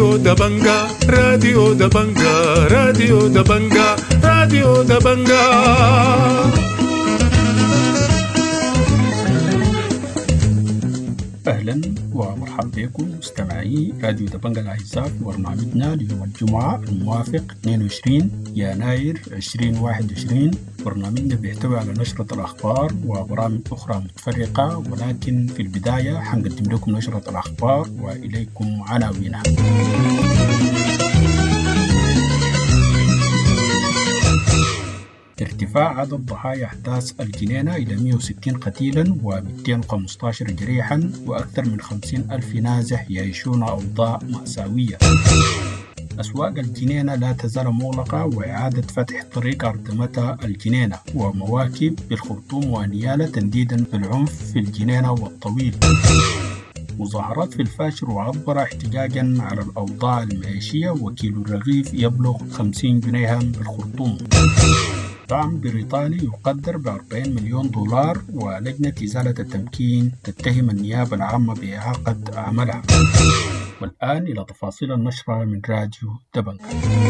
راديو دبنجا راديو دبنجا راديو دبنجا راديو دبنجا. أهلا ومرحبا بكم مستمعي راديو دبنجا الأعزاء في برنامجنا ليوم الجمعة الموافق 22 يناير 2021. برنامجنا بيحتوي على نشرة الأخبار وبرامج أخرى متفرقة، ولكن في البداية حنقدم لكم نشرة الأخبار وإليكم عناوينها. ارتفاع عدد ضحايا أحداث الجنينة إلى 160 قتيلا و215 جريحا، وأكثر من 50,000 نازح يعيشون أوضاع مأساوية. أسواق الجنينة لا تزال مغلقة، وإعادة فتح طريق أردمتة الجنينة ومواكب بالخرطوم ونيالة تنديدا بالعنف في الجنينة والطويل. مظاهرات في الفاشر وعبر احتجاجا على الأوضاع المعيشية، وكيلو الرغيف يبلغ 50 جنيها بالخرطوم. دعم بريطاني يقدر ب$40 مليون، ولجنة إزالة التمكين تتهم النيابة العامة بإعاقة عملها. والآن إلى تفاصيل النشرة من راديو دبنجا.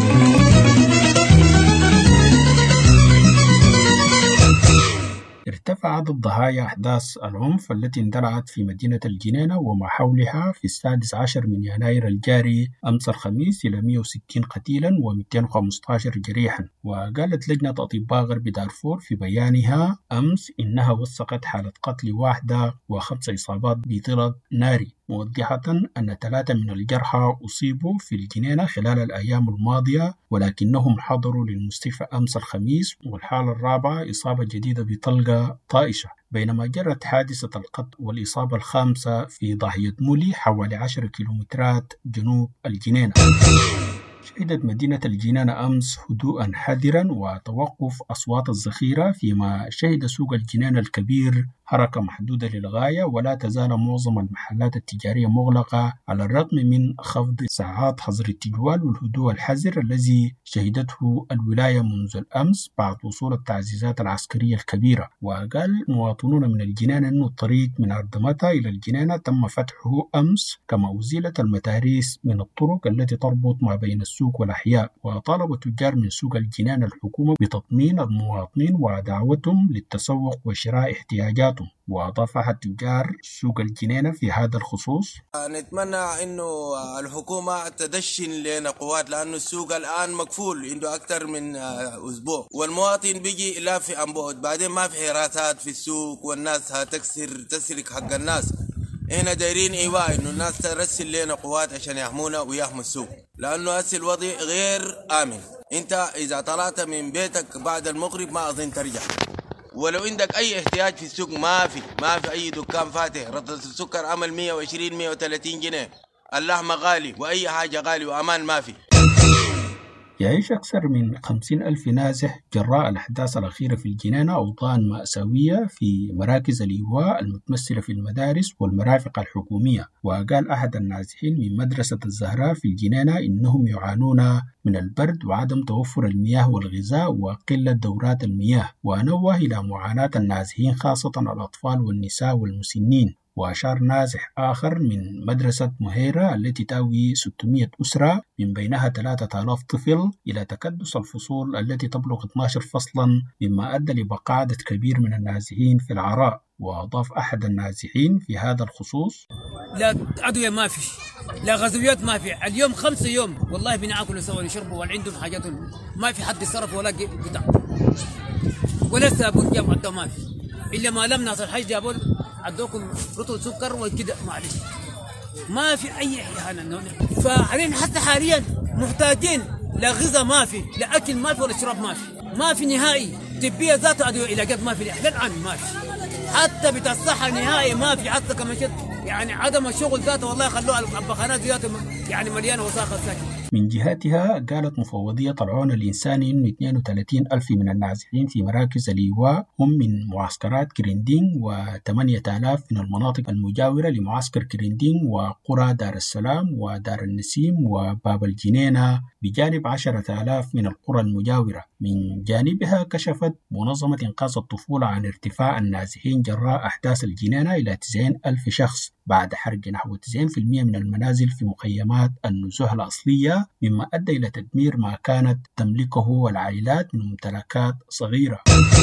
ارتفع عدد ضحايا أحداث العنف التي اندلعت في مدينة الجنينة وما حولها في 16 من يناير الجاري أمس الخميس إلى 160 قتيلا و215 جريحا. وقالت لجنة أطباء غرب دارفور في بيانها أمس إنها وثقت حالة قتل واحدة و5 إصابات بطلق ناري، موضحة أن 3 من الجرحى أصيبوا في الجنينة خلال الأيام الماضية، ولكنهم حضروا للمستشفى أمس الخميس، والحالة الرابعة إصابة جديدة بطلقة طائشة. بينما جرت حادثة القتل والإصابة الخامسة في ضاحية مولي حوالي 10 كيلومترات جنوب الجنينة. شهدت مدينة الجنينة أمس هدوءا حذرا وتوقف أصوات الذخيرة، فيما شهد سوق الجنينة الكبير حركة محدودة للغاية، ولا تزال معظم المحلات التجارية مغلقة على الرغم من خفض ساعات حظر التجوال والهدوء الحذر الذي شهدته الولاية منذ الأمس بعد وصول التعزيزات العسكرية الكبيرة. وقال مواطنون من الجنينة أن الطريق من أردمتة إلى الجنينة تم فتحه أمس، كما أزيلت المتاريس من الطرق التي تربط ما بين السوق والأحياء. وطالب التجار من سوق الجنينة الحكومة بتطمين المواطنين ودعوتهم للتسوق وشراء احتياجاتهم. وأضاف أحد تجار سوق الجنينة في هذا الخصوص: نتمنى إنه الحكومة تدشن لنا قوات، لأنه السوق الآن مقفول عنده أكثر من أسبوع، والمواطن بيجي لا في أنبوت، بعدين ما في حراسات في السوق، والناس تسرق حق الناس. هنا دايرين إيواء إنه الناس ترسل لنا قوات عشان يحمونا ويحموا السوق، لأنه هسه الوضع غير آمن. أنت إذا طلعت من بيتك بعد المغرب ما أظن ترجع، ولو عندك أي احتياج في السوق ما في أي دكان فاتح. رطة السكر عمل 120 130 جنيه، اللحم غالي وأي حاجة غالي، وأمان ما في. يعيش أكثر من 50,000 نازح جراء الأحداث الأخيرة في الجنينة أوضاع مأساوية في مراكز الإيواء المتمثلة في المدارس والمرافق الحكومية. وقال أحد النازحين من مدرسة الزهراء في الجنينة إنهم يعانون من البرد وعدم توفر المياه والغذاء وقلة دورات المياه، ونوه إلى معاناة النازحين خاصة الأطفال والنساء والمسنين. وأشار نازح آخر من مدرسة مهيرة التي تأوي 600 أسرة من بينها 3000 طفل إلى تكدس الفصول التي تبلغ 12 فصلا، مما أدى لبقاء عدد كبير من النازحين في العراء. وأضاف أحد النازحين في هذا الخصوص: لا أدوية ما في، لا غزويات ما في، اليوم 5 يوم والله بناكل سوا نشربوا، ولا عندهم حاجاتهم ما في، حد يصرف ولا بتاع، ولا صابون جاب عندها ما في، إلا ما لم نصل حاجة جابوا عندكم رطل سكر وكده، معلش ما في أي حاجة. فحاليا حتى حاليا محتاجين لا غذاء ما في، لا أكل ما في، ولا شراب ما في نهائي. طبية ذاته أدوية علاجات ما في الآن ما في، حتى بتاع الصحة نهائي ما في، حتى كمان يعني عدم الشغل ذاته والله خلوها البخانات ذاته يعني مليانة وساخة ساكنة. من جهتها قالت مفوضية العون الإنساني أن 32,000 من النازحين في مراكز الإيواء هم من معسكرات كريندين، و8,000 من المناطق المجاورة لمعسكر كريندين وقرى دار السلام ودار النسيم وباب الجنينة بجانب 10,000 من القرى المجاورة. من جانبها كشفت منظمة إنقاذ الطفولة عن ارتفاع النازحين جراء أحداث الجنينة إلى 90,000 شخص بعد حرق نحو 90% من المنازل في مخيمات النزوح الأصلية، مما أدى إلى تدمير ما كانت تملكه العائلات من ممتلكات صغيرة.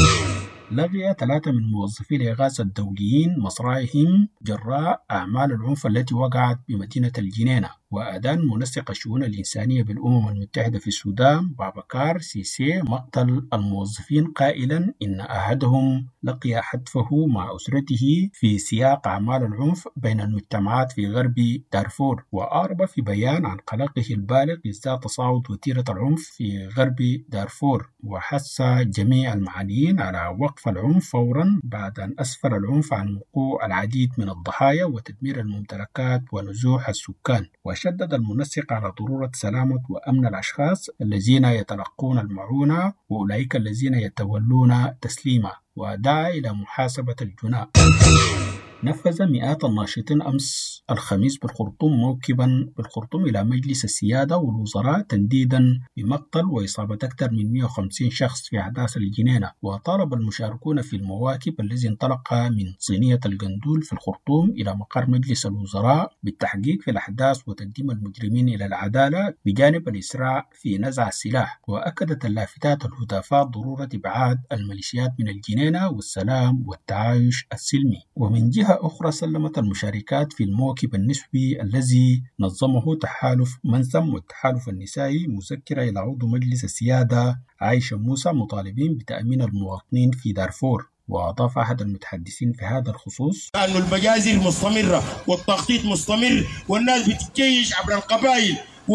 لغي 3 من موظفي الإغاثة الدوليين مصراعيهم جراء أعمال العنف التي وقعت بمدينة الجنينة. وأدان منسق الشؤون الإنسانية بالأمم المتحدة في السودان بابكار سيسي مقتل الموظفين قائلا إن أحدهم لقي حتفه مع أسرته في سياق أعمال العنف بين المجتمعات في غرب دارفور. وأعرب في بيان عن قلقه البالغ إزاء تصاعد وتيرة العنف في غرب دارفور، وحث جميع المعنيين على وقف العنف فورا بعد أن أسفر العنف عن وقوع العديد من الضحايا وتدمير الممتلكات ونزوح السكان. وشدد المنسق على ضرورة سلامة وأمن الأشخاص الذين يتلقون المعونة وأولئك الذين يتولون تسليمها، ودعا إلى محاسبة الجناة. نفذ مئات الناشطين أمس الخميس بالخرطوم موكبا بالخرطوم إلى مجلس السيادة والوزراء تنديدا بمقتل وإصابة أكثر من 150 شخص في أحداث الجنينة. وطالب المشاركون في المواكب الذي انطلق من صينية الجندول في الخرطوم إلى مقر مجلس الوزراء بالتحقيق في الأحداث وتقديم المجرمين إلى العدالة بجانب الإسراع في نزع السلاح. وأكدت اللافتات الهتافات ضرورة إبعاد الميليشيات من الجنينة والسلام والتعايش السلمي. ومن جهة أخرى سلمت المشاركات في الموكب النسبي الذي نظمه تحالف منسم والتحالف النسائي مذكرة إلى عضو مجلس السيادة عائشة موسى مطالبين بتأمين المواطنين في دارفور. وأضاف أحد المتحدثين في هذا الخصوص أن المجازر مستمرة والتخطيط مستمر والناس بتتجيش عبر القبائل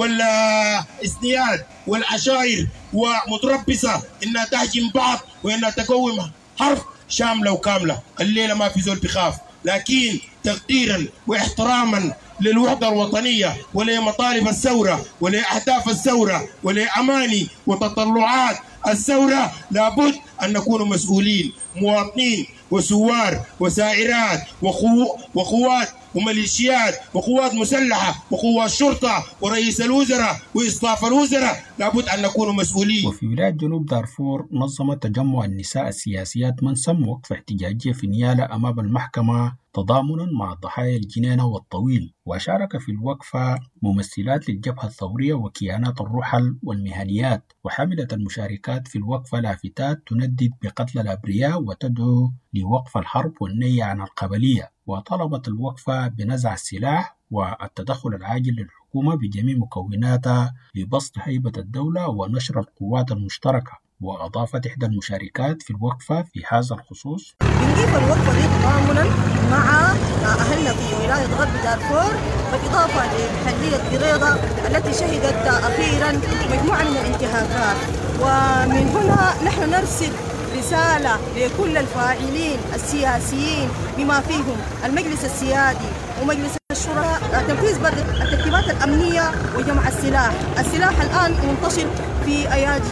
والإثنيات والعشائر ومتربصة إنها تهجم بعض وإنها تقوم حرب شاملة وكاملة. الليلة ما في زول بخاف، لكن تقديرا واحتراما للوحدة الوطنية ولمطالب الثورة ولأهداف الثورة ولأماني وتطلعات الثورة لابد أن نكون مسؤولين مواطنين وسوار وسائرات وقوات وميليشيات وقوات مسلحة وقوات شرطة ورئيس الوزراء وإصلاف الوزراء لابد أن نكون مسؤولين. وفي ولاية جنوب دارفور نظمت تجمع النساء السياسيات منسم وقف احتجاجية في نيالة أمام المحكمة تضامنا مع ضحايا الجنينة والطويل. وشارك في الوقفة ممثلات للجبهة الثورية وكيانات الرحل والمهنيات. وحملت المشاركات في الوقفة لافتات تندد بقتل الأبرياء وتدعو لوقف الحرب والنهي عن القبلية. وطلبت الوقفة بنزع السلاح والتدخل العاجل للحكومة بجميع مكوناتها لبسط هيبة الدولة ونشر القوات المشتركة. وأضافت إحدى المشاركات في الوقفة في هذا الخصوص بنضيف الوقفة دي تضامنا مع أهلنا في ولاية غرب دارفور، بالإضافة لمحلية قريضة التي شهدت أخيرا مجموعة من الانتهاكات. ومن هنا نحن نرسل رسالة لكل الفاعلين السياسيين بما فيهم المجلس السيادي ومجلس الشورى تنفيذ الترتيبات الأمنية وجمع السلاح. السلاح الآن منتشر في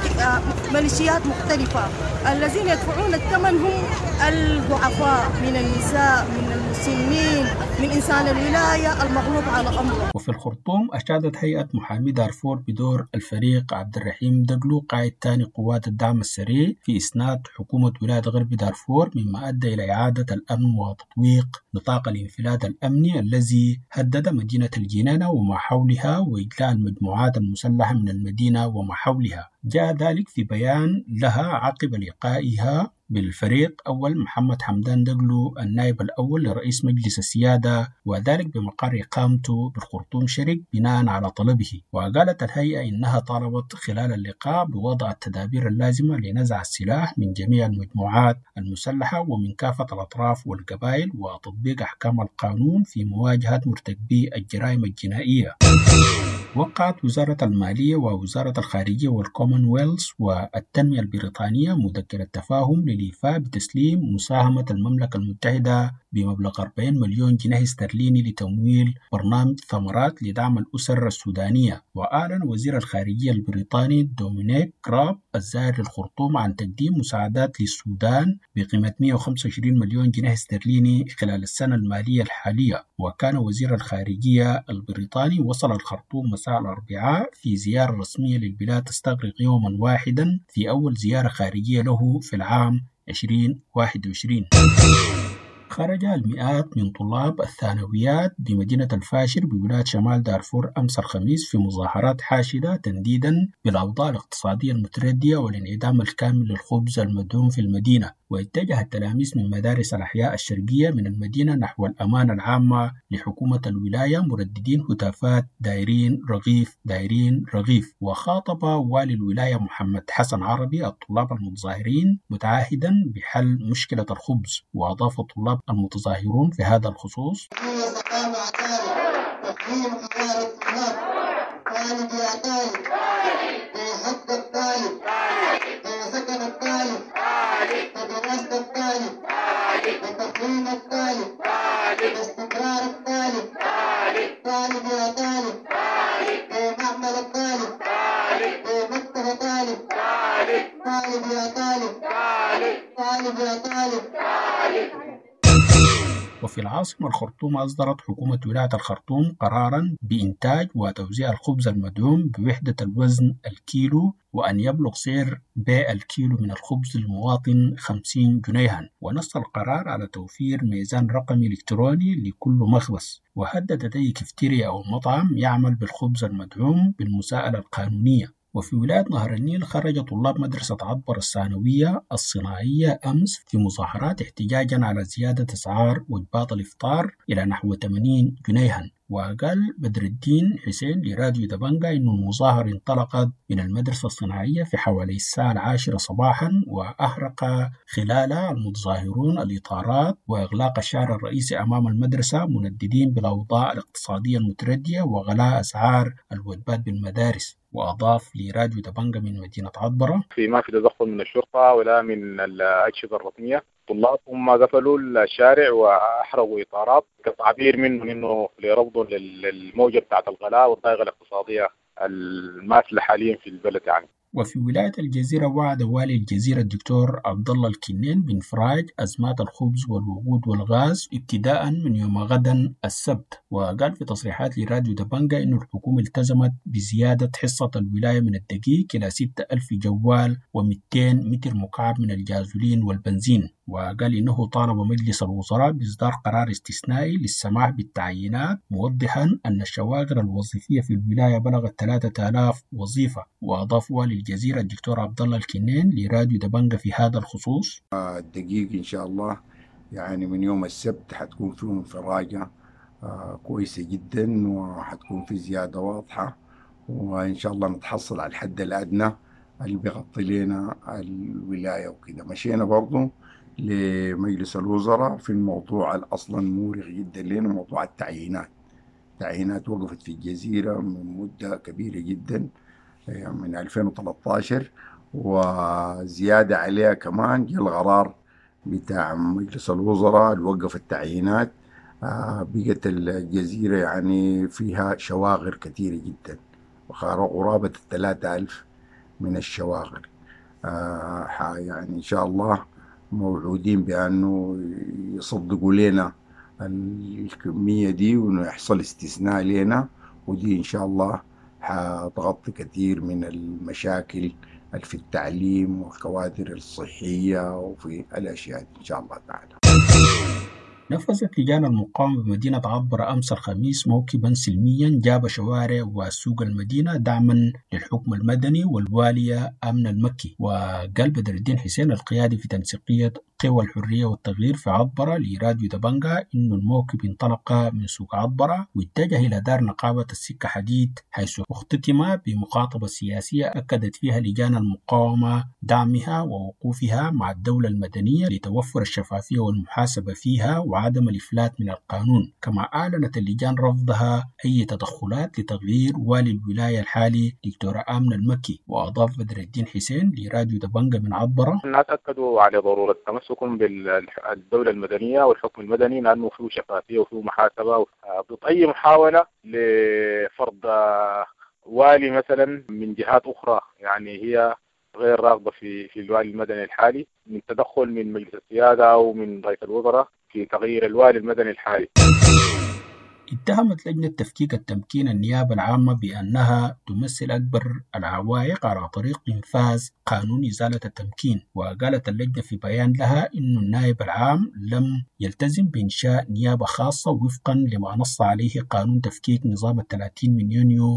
ميليشيات مختلفة. الذين يدفعون الثمن هم الضعفاء من النساء من المسنين من إنسان الولاية المغلوب على أمره. وفي الخرطوم أشادت هيئة محامي دارفور بدور الفريق عبد الرحيم دقلو قائد ثاني قوات الدعم السريع في إسناد حكومة ولاية غرب دارفور، مما أدى إلى إعادة الأمن وتطويق نطاق الانفلات الأمني الذي هدد مدينة الجنينة وما حولها وإجلاء المجموعات المسلحة من المدينة وما حولها. جاء ذلك في بيان لها عقب لقائها بالفريق أول محمد حمدان دقلو النائب الأول لرئيس مجلس السيادة، وذلك بمقر إقامته بالخرطوم شرق بناء على طلبه. وقالت الهيئة إنها طالبت خلال اللقاء بوضع التدابير اللازمة لنزع السلاح من جميع المجموعات المسلحة ومن كافة الأطراف والقبائل وتطبيق أحكام القانون في مواجهة مرتكبي الجرائم الجنائية. وقعت وزارة المالية ووزارة الخارجية والكومنولث والتنمية البريطانية مذكرة تفاهم للإيفاء بتسليم مساهمة المملكة المتحدة بمبلغ 40 مليون جنيه استرليني لتمويل برنامج ثمرات لدعم الأسر السودانية. وأعلن وزير الخارجية البريطاني دومينيك راب الزائر للخرطوم عن تقديم مساعدات للسودان بقيمة 125 مليون جنيه استرليني خلال السنة المالية الحالية. وكان وزير الخارجية البريطاني وصل الخرطوم مساء الأربعاء في زيارة رسمية للبلاد تستغرق يوما واحدا في أول زيارة خارجية له في العام 2021. خرج المئات من طلاب الثانويات بمدينة الفاشر بولاية شمال دارفور أمس الخميس في مظاهرات حاشدة تنديدا بالأوضاع الاقتصادية المتردية والانعدام الكامل للخبز المدعوم في المدينة. واتجه التلاميذ من مدارس الأحياء الشرقية من المدينة نحو الأمانة العامة لحكومة الولاية مرددين هتافات دايرين رغيف دايرين رغيف. وخاطب والي الولاية محمد حسن عربي الطلاب المتظاهرين متعهدا بحل مشكلة الخبز. وأضاف الطلاب المتظاهرون في هذا الخصوص: وفي العاصمة الخرطوم أصدرت حكومة ولاية الخرطوم قراراً بإنتاج وتوزيع الخبز المدعوم بوحدة الوزن الكيلو، وأن يبلغ سعر بيع الكيلو من الخبز للمواطن 50 جنيها. ونص القرار على توفير ميزان رقمي إلكتروني لكل مخبز. وهددت أي كافتيريا أو مطعم يعمل بالخبز المدعوم بالمساءلة القانونية. وفي ولاية نهر النيل خرج طلاب مدرسة عطبر الثانوية الصناعية أمس في مظاهرات احتجاجا على زيادة أسعار وجبات الإفطار إلى نحو 80 جنيها. وقال بدر الدين حسين لراديو دبنجة إن المظاهرة انطلقت من المدرسة الصناعية في حوالي الساعة 10 صباحا، وأحرق خلالها المتظاهرون الإطارات وإغلاق الشارع الرئيسي أمام المدرسة منددين بالأوضاع الاقتصادية المتردية وغلاء أسعار الوجبات بالمدارس. وأضاف لراديو دبنجة من مدينة عطبرة: ما في تدخل من الشرطة ولا من الأجهزة الرسمية. طلاب هم قفلوا الشارع وأحرقوا إطارات كتعبير منهم إنه لرفض للموجة بتاعت الغلاء والضائقة الاقتصادية الماثلة حاليا في البلد يعني. وفي ولاية الجزيرة وعد والي الجزيرة الدكتور عبد الله الكنين بإنفراج أزمات الخبز والوقود والغاز ابتداء من يوم غدا السبت. وقال في تصريحات لراديو دبنجة إن الحكومة التزمت بزيادة حصة الولاية من الدقيق إلى 6000 جوال و200 متر مكعب من الجازولين والبنزين. وقال إنه طالب مجلس الوزراء بإصدار قرار استثنائي للسماح بالتعيينات، موضحا أن الشواغر الوظيفية في الولاية بلغت 3000 وظيفة. وأضاف والي الجزيرة الدكتور عبد الله الكنين لراديو دبنجة في هذا الخصوص: الدقيق إن شاء الله يعني من يوم السبت حتكون فيه انفراجة كويسة جدا، وحتكون في زيادة واضحة، وإن شاء الله نتحصل على الحد الأدنى اللي بيغطي لنا الولاية. وكده مشينا برضو لمجلس الوزراء في الموضوع الأصلا مورغ جدا لنا، موضوع التعيينات وقفت في الجزيرة من مدة كبيرة جدا من 2013، وزيادة عليها كمان جاء القرار بتاع مجلس الوزراء اللي وقف التعيينات. بقت الجزيرة يعني فيها شواغر كثيرة جدا، قرابة 3000 من الشواغر. يعني إن شاء الله موعودين بأنه يصدقوا لنا الكمية دي وإنه يحصل استثناء لنا، ودي إن شاء الله حتغطي كثير من المشاكل في التعليم والكوادر الصحية وفي الأشياء دي إن شاء الله تعالى. نفذت لجان المقاومة بمدينة عطبرة أمس الخميس موكبا سلميا جاب شوارع وسوق المدينة دعما للحكم المدني والوالية أمن المكي. وقال بدر الدين حسين القيادي في تنسيقية قوى الحرية والتغيير في عطبرة لراديو دبنجة إنه الموكب انطلق من سوق عطبرة واتجه إلى دار نقابة السكة حديد، حيث اختتم بمخاطبة سياسية أكدت فيها لجان المقاومة دعمها ووقوفها مع الدولة المدنية لتوفر الشفافية والمحاسبة فيها وعدم الإفلات من القانون. كما أعلنت اللجان رفضها أي تدخلات لتغيير والي الولاية الحالي دكتورة آمنة المكي. وأضاف بدر الدين حسين لراديو دبنجة من عطبرة: الناس أكدوا على ضرورة تمسك تمسكهم بالدولة المدنية والحكم المدني، لأنه فيه شفافية وفيه محاسبة ضد أي محاولة لفرض والي مثلا من جهات أخرى يعني هي غير راغبة في الوالي المدني الحالي، من تدخل من مجلس السيادة أو من رئيس الوزراء في تغيير الوالي المدني الحالي. اتهمت لجنة تفكيك التمكين النيابة العامة بأنها تمثل أكبر العوائق على طريق إنفاذ قانون إزالة التمكين. وقالت اللجنة في بيان لها أن النائب العام لم يلتزم بإنشاء نيابة خاصة وفقا لما نص عليه قانون تفكيك نظام 30 من يونيو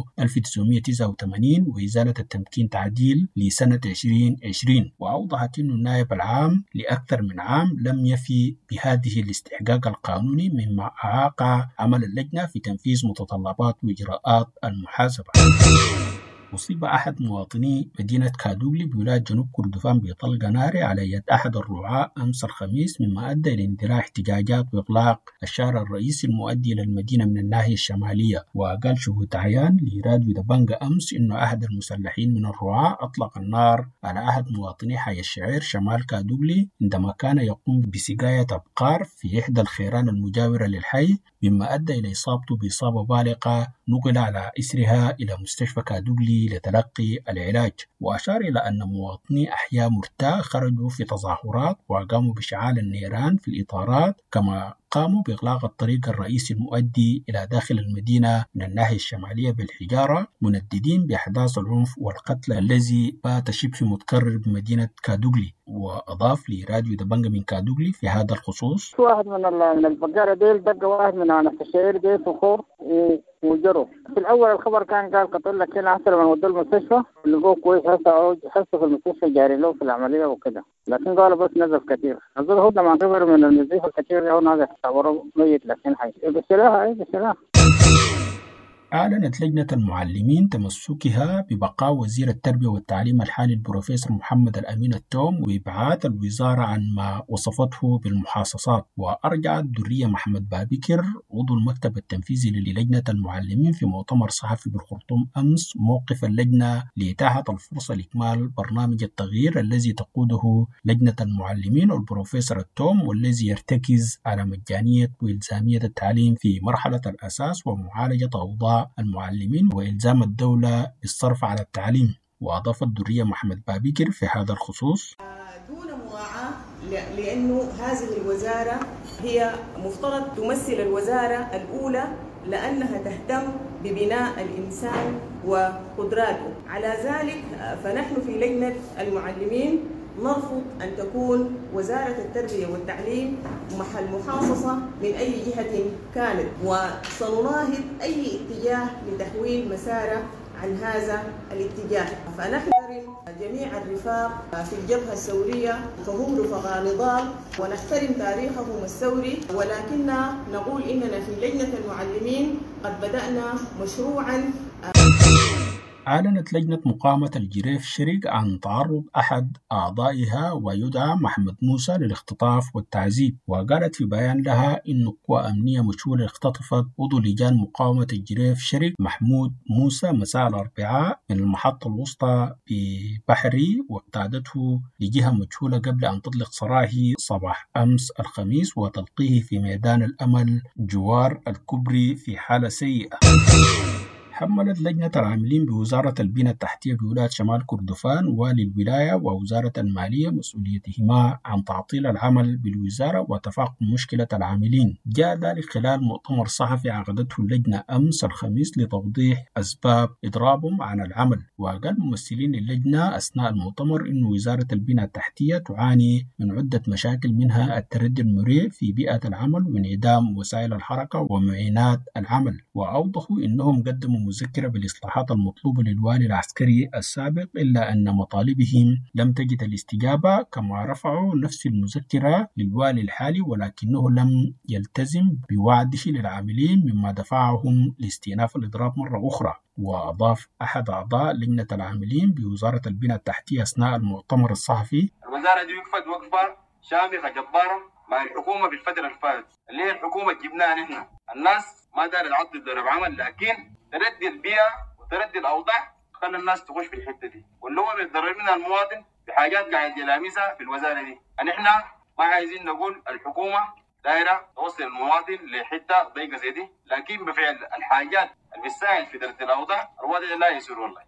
1989 وإزالة التمكين تعديل لسنة 2020. وأوضحت أن النائب العام لأكثر من عام لم يفي بهذه الاستحقاق القانوني، مما أعاق عمل اللجنة في تنفيذ متطلبات وإجراءات المحاسبة. أصيب أحد مواطني مدينة كادوغلي بولاية جنوب كردفان بطلقة ناري على يد أحد الرعاة أمس الخميس، مما أدى إلى اندلاع احتجاجات وإغلاق الشارع الرئيسي المؤدي إلى المدينة من الناحية الشمالية. وقال شهود عيان لراديو دبنجة أمس إن أحد المسلحين من الرعاة أطلق النار على أحد مواطني حي الشعير شمال كادوغلي عندما كان يقوم بسقاية أبقار في إحدى الخيران المجاورة للحي، مما أدى إلى إصابته بإصابة بالغة نقل على إثرها إلى مستشفى كادوغلي لتلقي العلاج. وأشار إلى أن مواطني أحياء مرتاح خرجوا في تظاهرات وقاموا بإشعال النيران في الإطارات، كما قاموا بإغلاق الطريق الرئيسي المؤدي إلى داخل المدينة من الناحية الشمالية بالحجارة، منددين بأحداث العنف والقتل الذي بات شبه متكرر بمدينة كادوغلي. وأضاف لراديو دبنجة من كادوغلي في هذا الخصوص: واحد من البقارة ديل دق واحد من عنف الشعير ديل فخور وجروا. في الأول الخبر كان قال قتل لك هنا أحسن من ودوا المستشفى، لقوه كويس حسوا في المستشفى جاري له في العملية وكده، لكن قالوا بس نزل كثير. نزل هو لما اعتبر من النزيف الكثير هون هذا تعتبره ميت لكن حي. بسلاها. أعلنت لجنة المعلمين تمسكها ببقاء وزير التربية والتعليم الحالي البروفيسور محمد الأمين التوم وإبعاد الوزارة عن ما وصفته بالمحاصصات. وأرجعت درية محمد بابكر عضو المكتب التنفيذي للجنة المعلمين في مؤتمر صحفي بالخرطوم أمس موقف اللجنة لإتاحة الفرصة لإكمال برنامج التغيير الذي تقوده لجنة المعلمين والبروفيسور التوم، والذي يرتكز على مجانية وإلزامية التعليم في مرحلة الأساس ومعالجة أوضاع المعلمين وإلزام الدولة بالصرف على التعليم. وأضافت درية محمد بابكر في هذا الخصوص: دون مراعاة لأنه هذه الوزارة هي مفترض تمثل الوزارة الأولى لأنها تهتم ببناء الإنسان وقدراته. على ذلك فنحن في لجنة المعلمين نرفض أن تكون وزارة التربية والتعليم محل محاصصة من أي جهة كانت، وسنناهض أي اتجاه لتحويل مساره عن هذا الاتجاه. فنحن جميع الرفاق في الجبهة الثورية فهم رفقاء نضال ونحترم تاريخهم الثوري، ولكننا نقول إننا في لجنة المعلمين قد بدأنا مشروعا. أعلنت لجنة مقاومة الجريف شرق عن تعرض أحد أعضائها ويدعى محمد موسى للاختطاف والتعذيب. وقالت في بيان لها إن قوى أمنية مجهولة اختطفت عضو لجان مقاومة الجريف شرق محمود موسى مساء الأربعاء من المحطة الوسطى ببحري، واقتادته لجهة مجهولة قبل أن تطلق سراحه صباح أمس الخميس وتلقيه في ميدان الأمل جوار الكبري في حالة سيئة. حملت لجنة العاملين بوزارة البنى التحتية بولاية شمال كردفان والي الولاية ووزارة المالية مسؤوليتهما عن تعطيل العمل بالوزارة وتفاقم مشكلة العاملين. جاء ذلك خلال مؤتمر صحفي عقدته اللجنة أمس الخميس لتوضيح أسباب إضرابهم عن العمل. وقال ممثلين اللجنة أثناء المؤتمر إن وزارة البنى التحتية تعاني من عدة مشاكل، منها التردي المريع في بيئة العمل وانعدام وسائل الحركة ومعينات العمل. وأوضحوا إنهم قدموا مذكرة بالإصلاحات المطلوبة للوالي العسكري السابق، إلا أن مطالبهم لم تجد الاستجابة، كما رفعوا نفس المذكرة للوالي الحالي ولكنه لم يلتزم بوعده للعاملين، مما دفعهم لاستئناف الإضراب مرة أخرى. وأضاف أحد أعضاء لجنة العاملين بوزارة البنى التحتية أثناء المؤتمر الصحفي: الوزارة دي وقفت وقفة شامخة جبارة مع الحكومة بالفترة اللي فاتت، اللي هي الحكومة جبناها نحن. الناس ما دارت تعطي ضرب عمل، لكن تردي البيئة وتردي الأوضاع خلى الناس تخش في الحتة دي، واللي هو بيتضرر منها المواطن بحاجات قاعد يلامسها في الوزارة دي. نحن ما عايزين نقول الحكومة دايرة توصل المواطن لحتة ضيقة زي دي، لكن بفعل الحاجات اللي بتساعد في ترتيب الأوضاع الوضع لا يسير والله.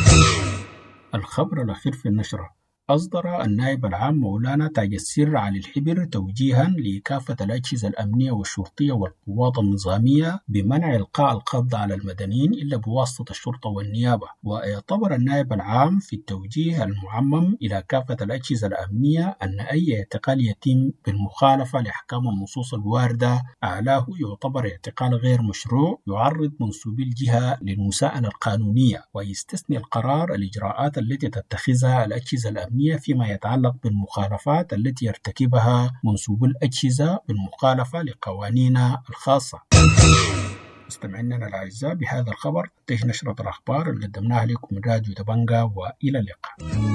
الخبر الأخير في النشرة: أصدر النائب العام مولانا تاج السر علي الحبر توجيها لكافة الأجهزة الأمنية والشرطية والقوات النظامية بمنع إلقاء القبض على المدنيين إلا بواسطة الشرطة والنيابة. ويعتبر النائب العام في التوجيه المعمم إلى كافة الأجهزة الأمنية أن أي اعتقال يتم بالمخالفة لأحكام النصوص الواردة أعلاه يعتبر اعتقال غير مشروع يعرض منسوبي الجهة للمساءلة القانونية، ويستثني القرار الإجراءات التي تتخذها الأجهزة الأمنية فيما يتعلق بالمخالفات التي يرتكبها منسوب الأجهزة بالمخالفة لقوانينها الخاصة. مستمعينا الأعزاء، بهذا الخبر تنتهي نشرة الأخبار اللي قدمناها لكم من راديو دبنجة، وإلى اللقاء.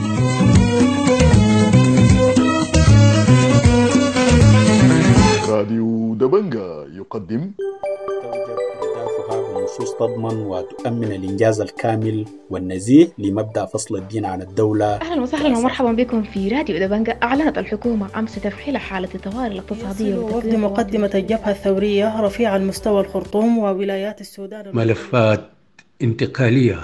راديو دبنجة يقدم بنصوص تضمن وتؤمن الإنجاز الكامل والنزيه لمبدأ فصل الدين عن الدولة. أهلا وسهلا ومرحبا بكم في راديو دبنجة. أعلنت الحكومة أمس تفعيل حالة الطوارئ الاقتصادية وفد مقدمة الجبهة الثورية رفيع المستوى الخرطوم وولايات السودان ملفات انتقالية.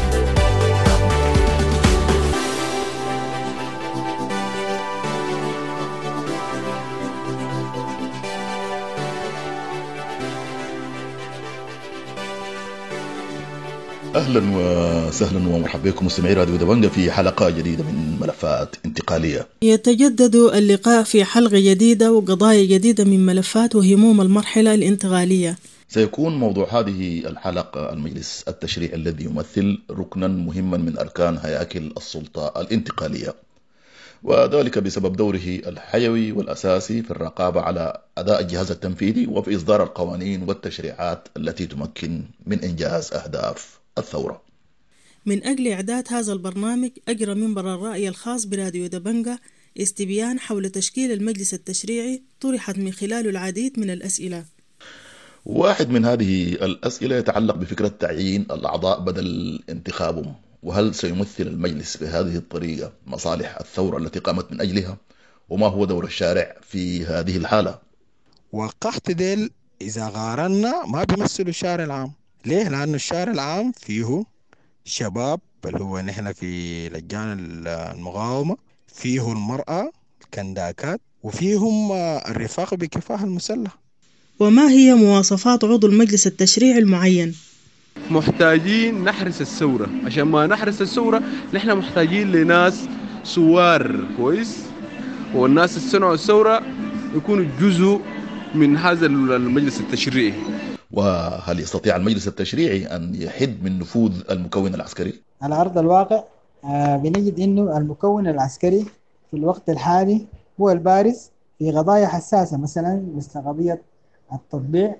أهلا وسهلا ومرحبا بكم مستمعي راديو دبنجة في حلقة جديدة من ملفات انتقالية. يتجدد اللقاء في حلقة جديدة وقضايا جديدة من ملفات وهموم المرحلة الانتقالية. سيكون موضوع هذه الحلقة المجلس التشريعي الذي يمثل ركنا مهما من أركان هياكل السلطة الانتقالية، وذلك بسبب دوره الحيوي والأساسي في الرقابة على أداء الجهاز التنفيذي وفي إصدار القوانين والتشريعات التي تمكن من إنجاز أهداف الثورة. من أجل إعداد هذا البرنامج أجرى منبر الرأي الخاص براديو دبنجة استبيان حول تشكيل المجلس التشريعي طرحت من خلاله العديد من الأسئلة. واحد من هذه الأسئلة يتعلق بفكرة تعيين الأعضاء بدل انتخابهم، وهل سيمثل المجلس بهذه الطريقة مصالح الثورة التي قامت من أجلها؟ وما هو دور الشارع في هذه الحالة؟ وقحت ديل إذا قارنا ما بيمثلوا الشارع العام. ليه؟ لأنه الشارع العام فيه شباب اللي هو نحن في لجان المقاومة، فيه المرأة الكنداكات، وفيهم الرفاق بكفاح المسلح. وما هي مواصفات عضو المجلس التشريعي المعين؟ محتاجين نحرس الثورة. عشان ما نحرس الثورة نحن محتاجين لناس سوار كويس، والناس اللي صنعوا الثورة يكونوا جزء من هذا المجلس التشريعي. وهل يستطيع المجلس التشريعي أن يحد من نفوذ المكون العسكري؟ على أرض الواقع بنجد أنه المكون العسكري في الوقت الحالي هو البارز في قضايا حساسة، مثلا مثل قضية التطبيع.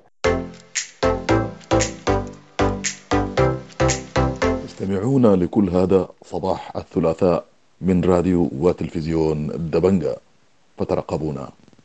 استمعونا لكل هذا صباح الثلاثاء من راديو وتلفزيون دبنجة، فترقبونا.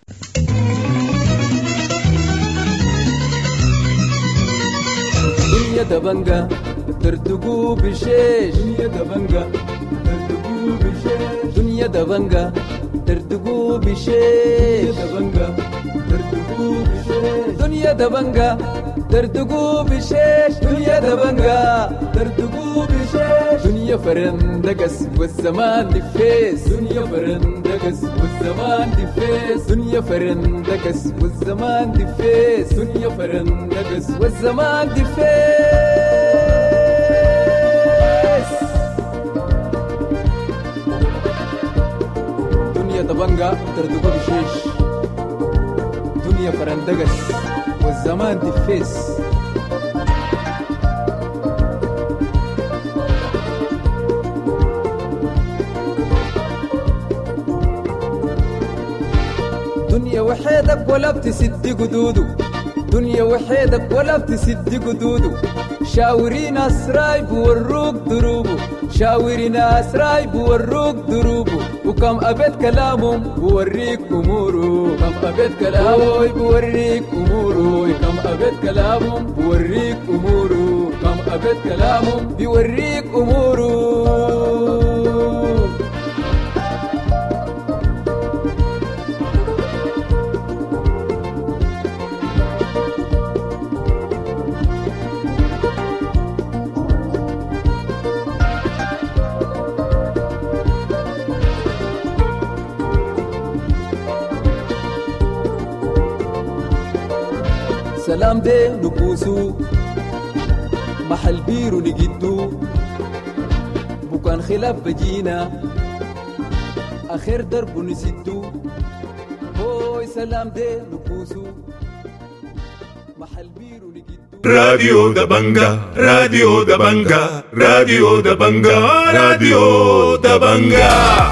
دنيا دبنجة ترتقو بشيش، دنيا دبنجة ترتقو بشيش، دنيا دبنجة ترتقو بشيش، دبنجة ترتقو بشيش، دنيا دبنجة ترتقو بشيش، دنيا دبنجة ترتقو بشيش، دنيا فرندقس والزمان دفيس، دنيا فرندقس والزمان دفيس، دنيا فرندقس والزمان دفيس، دنيا فرندقس والزمان دفيس. دنيا دبنجة ترتقو بشيش، دنيا فرندقس والزمان دفيس. دنيا وحيدك ولا بتسد قدوده، دنيا وحيدك ولا بتسد قدوده، شاوري ناس راي بوروك دروبه، شاوري ناس راي بوروك دروبه، وكم أبد كلامهم بوريك أموره، كم أبد كلامهم بوريك أموره، كم أبد كلامهم بوريك أموره، كم أبد كلامهم بوريك أموره. سلام دي نبوسو محل بيرو نجدو بكان خلاف بجينا آخر درب نسدو هوي سلام دي نبوسو محل بيرو نجدو راديو دبنجا راديو دبنجا راديو دبنجا راديو دبنجا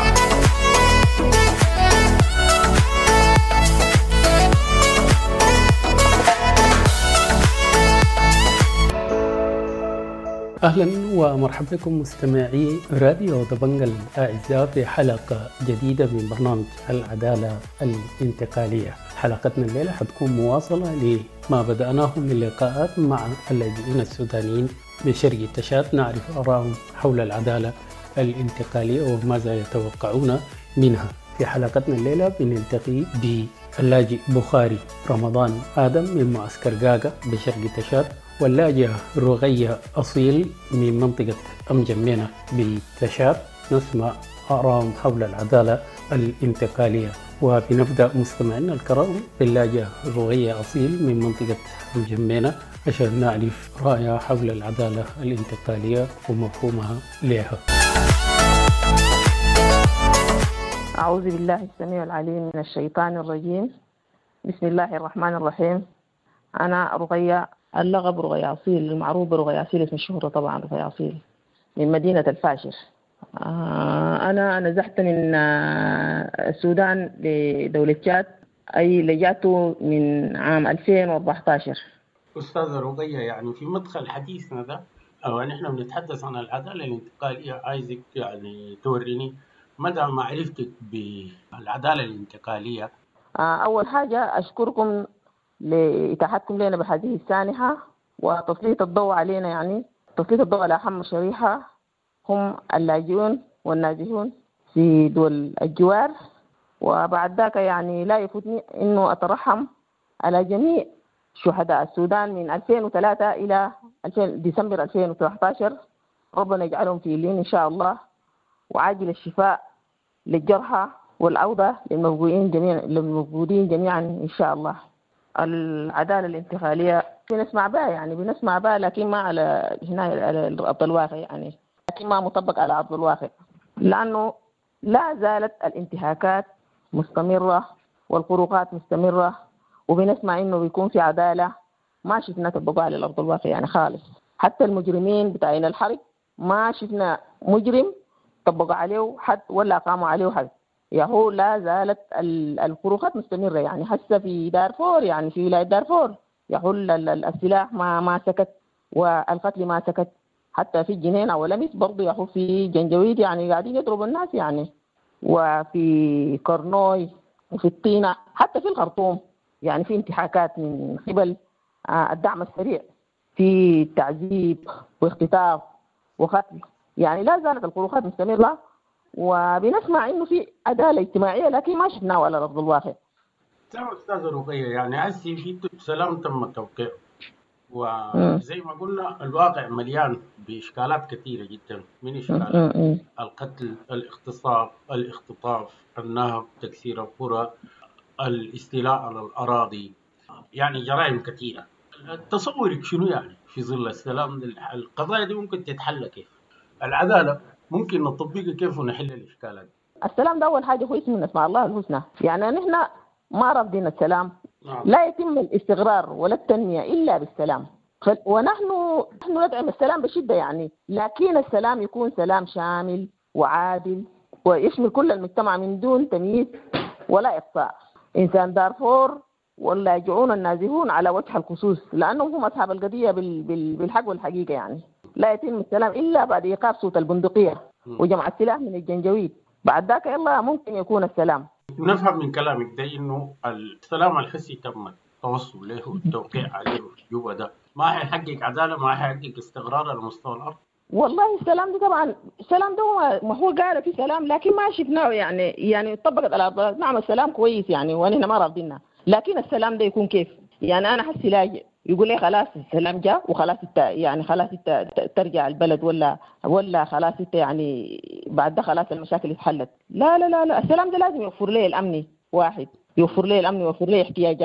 أهلا ومرحبا بكم مستمعي راديو دبنجا الأعزاء في حلقة جديدة من برنامج العدالة الانتقالية. حلقتنا الليلة حتكون مواصلة لما بدأناه من لقاءات مع اللاجئين السودانيين بشرق التشاد، نعرف آراءهم حول العدالة الانتقالية وماذا يتوقعون منها. في حلقتنا الليلة بنلتقي باللاجئ بخاري رمضان آدم من معسكر قاقة بشرق التشاد، واللاجئة رغية أصيل من منطقة أم جمينة بالتشاد. نسمع آراءهم حول العدالة الانتقالية. وبنبدأ مستمعينا الكرام باللاجئة رغية أصيل من منطقة أم جمينة عشان نعرف رأيها حول العدالة الانتقالية ومفهومها لها. أعوذ بالله السميع العليم من الشيطان الرجيم. بسم الله الرحمن الرحيم. أنا رغية، اللقب رغية أصيل، المعروف برغية أصيل، اسم الشهرة طبعا رغية أصيل، من مدينة الفاشر. أنا نزحت من السودان لدولة تشاد، أي لجأت من عام 2014. أستاذة رغية، يعني في مدخل حديثنا ده ونحن بنتحدث عن العدالة الانتقالية، عايزك يعني توريني مدى معرفتك بالعدالة الانتقالية. أول حاجة أشكركم لإتاحتكم لنا بهذه السانحة وتسليط الضوء علينا، يعني تسليط الضوء على أهم شريحة هم اللاجئون والنازحون في دول الجوار. وبعد ذاك يعني لا يفوتني إنه أترحم على جميع شهداء السودان من 2003 إلى ديسمبر 2019. ربنا يجعلهم في لين إن شاء الله، وعاجل الشفاء للجرحى والعودة للموجودين جميعا إن شاء الله. العدالة الانتقالية بنسمع بها، يعني بنسمع بها، لكن ما على هنا على أرض الواقع، يعني لكن ما مطبق على أرض الواقع، لأنه لا زالت الانتهاكات مستمرة والخروقات مستمرة، وبنسمع إنه بيكون في عدالة، ما شفنا تطبق على الأرض الواقع يعني خالص. حتى المجرمين بتاعين الحرب ما شفنا مجرم طبق عليه حد ولا قاموا عليه حد. يهو لا زالت الخروقات مستمرة، يعني حتى في دارفور، يعني في ولاية دارفور يحل السلاح ما سكت، والقتل ما سكت. حتى في الجنينة ولمس برضه يحو في جنجويد، يعني قاعدين يضربوا الناس يعني. وفي كرنوي وفي الطينة، حتى في الخرطوم يعني في انتهاكات من قبل الدعم السريع، في تعذيب واختطاف وقتل. يعني لا زالت الخروقات مستمرة، وبنسمع انه في عداله اجتماعيه، لكن ما شفناه على ارض الواقع. تمام أستاذة رقية، يعني عسي في سلام تم توقيعه، وزي ما قلنا الواقع مليان بإشكالات كثيرة جدا. من إشكالات القتل، الاغتصاب، الاختطاف، النهب، تكسير القرى، الاستيلاء على الأراضي، يعني جرائم كثيرة. تصورك شنو يعني في ظل السلام؟ القضايا دي ممكن تتحل كيف؟ العدالة ممكن نطبقها كيف ونحل الإشكالات؟ السلام ده أول حاجة هو اسم من أسماء الله الحسنى، يعني نحن ما رافضين السلام. لا يتم الاستقرار ولا التنمية إلا بالسلام، ونحن ندعم السلام بشدة يعني، لكن السلام يكون سلام شامل وعادل ويشمل كل المجتمع من دون تمييز ولا إقصاء. إنسان دارفور واللاجئون النازحون على وجه الخصوص، لأنهم هم أصحاب القضية بالحق والحقيقة يعني. لا يتم السلام إلا بعد إيقاف صوت البندقية وجمع السلاح من الجنجويد، بعد ذاك يلا ممكن يكون السلام. نفهم من كلامك ده إنه السلام الحسي تم التوصل له والتوقيع عليه في جوبا ده، ما هيحقق عدالة، ما هيحقق استقرار على مستوى الأرض. والله السلام ده طبعا، السلام ده ما هو قال في سلام، لكن ما شفناه يعني طبقت على الأرض. نعم السلام كويس يعني، ونحن ما رافضينه، لكن السلام ده يكون كيف؟ يعني أنا حسي لاجئ يقول لي خلاص السلام جاء وخلاص يعني خلاص ترجع البلد ولا خلاص يعني بعد ده خلاص المشاكل اتحلت. لا لا لا لا، السلام ده لازم يوفر لي الأمن، واحد يوفر لي الأمن ويوفر لي احتياجاتي،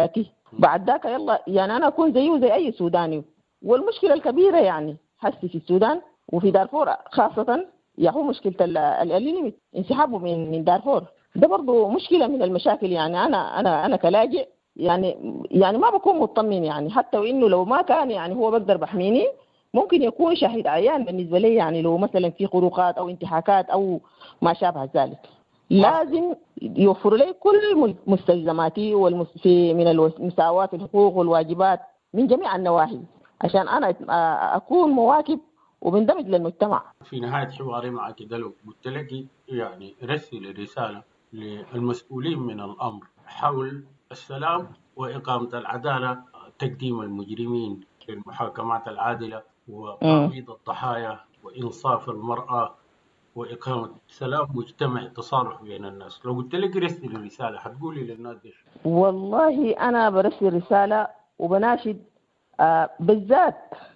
بعد ذاك يلا يعني أنا أكون زيه زي أي سوداني. والمشكلة الكبيرة يعني هسه في السودان وفي دارفور خاصة هو مشكلة الليميت انسحابه من دارفور. ده برضو مشكلة من المشاكل. يعني أنا كلاجئ يعني ما بكون مطمن يعني، حتى وإنه لو ما كان يعني هو بقدر بحميني ممكن يكون شاهد عيان بالنسبة لي. يعني لو مثلا في خروقات أو انتهاكات أو ما شابه ذلك لازم يوفر لي كل مستلزماتي من المساواة في الحقوق والواجبات من جميع النواحي عشان أنا أكون مواكب وبندمج للمجتمع. في نهاية حواري معك دلو قلت لك يعني رسل رسالة للمسؤولين من الأمر حول السلام وإقامة العدالة، تقديم المجرمين للمحاكمات العادلة وتعويض الضحايا وإنصاف المرأة وإقامة سلام مجتمع تصالح بين الناس. لو قلت لك رسل رسالة هتقولي للناس دي؟ والله أنا برسل رسالة وبناشد بالذات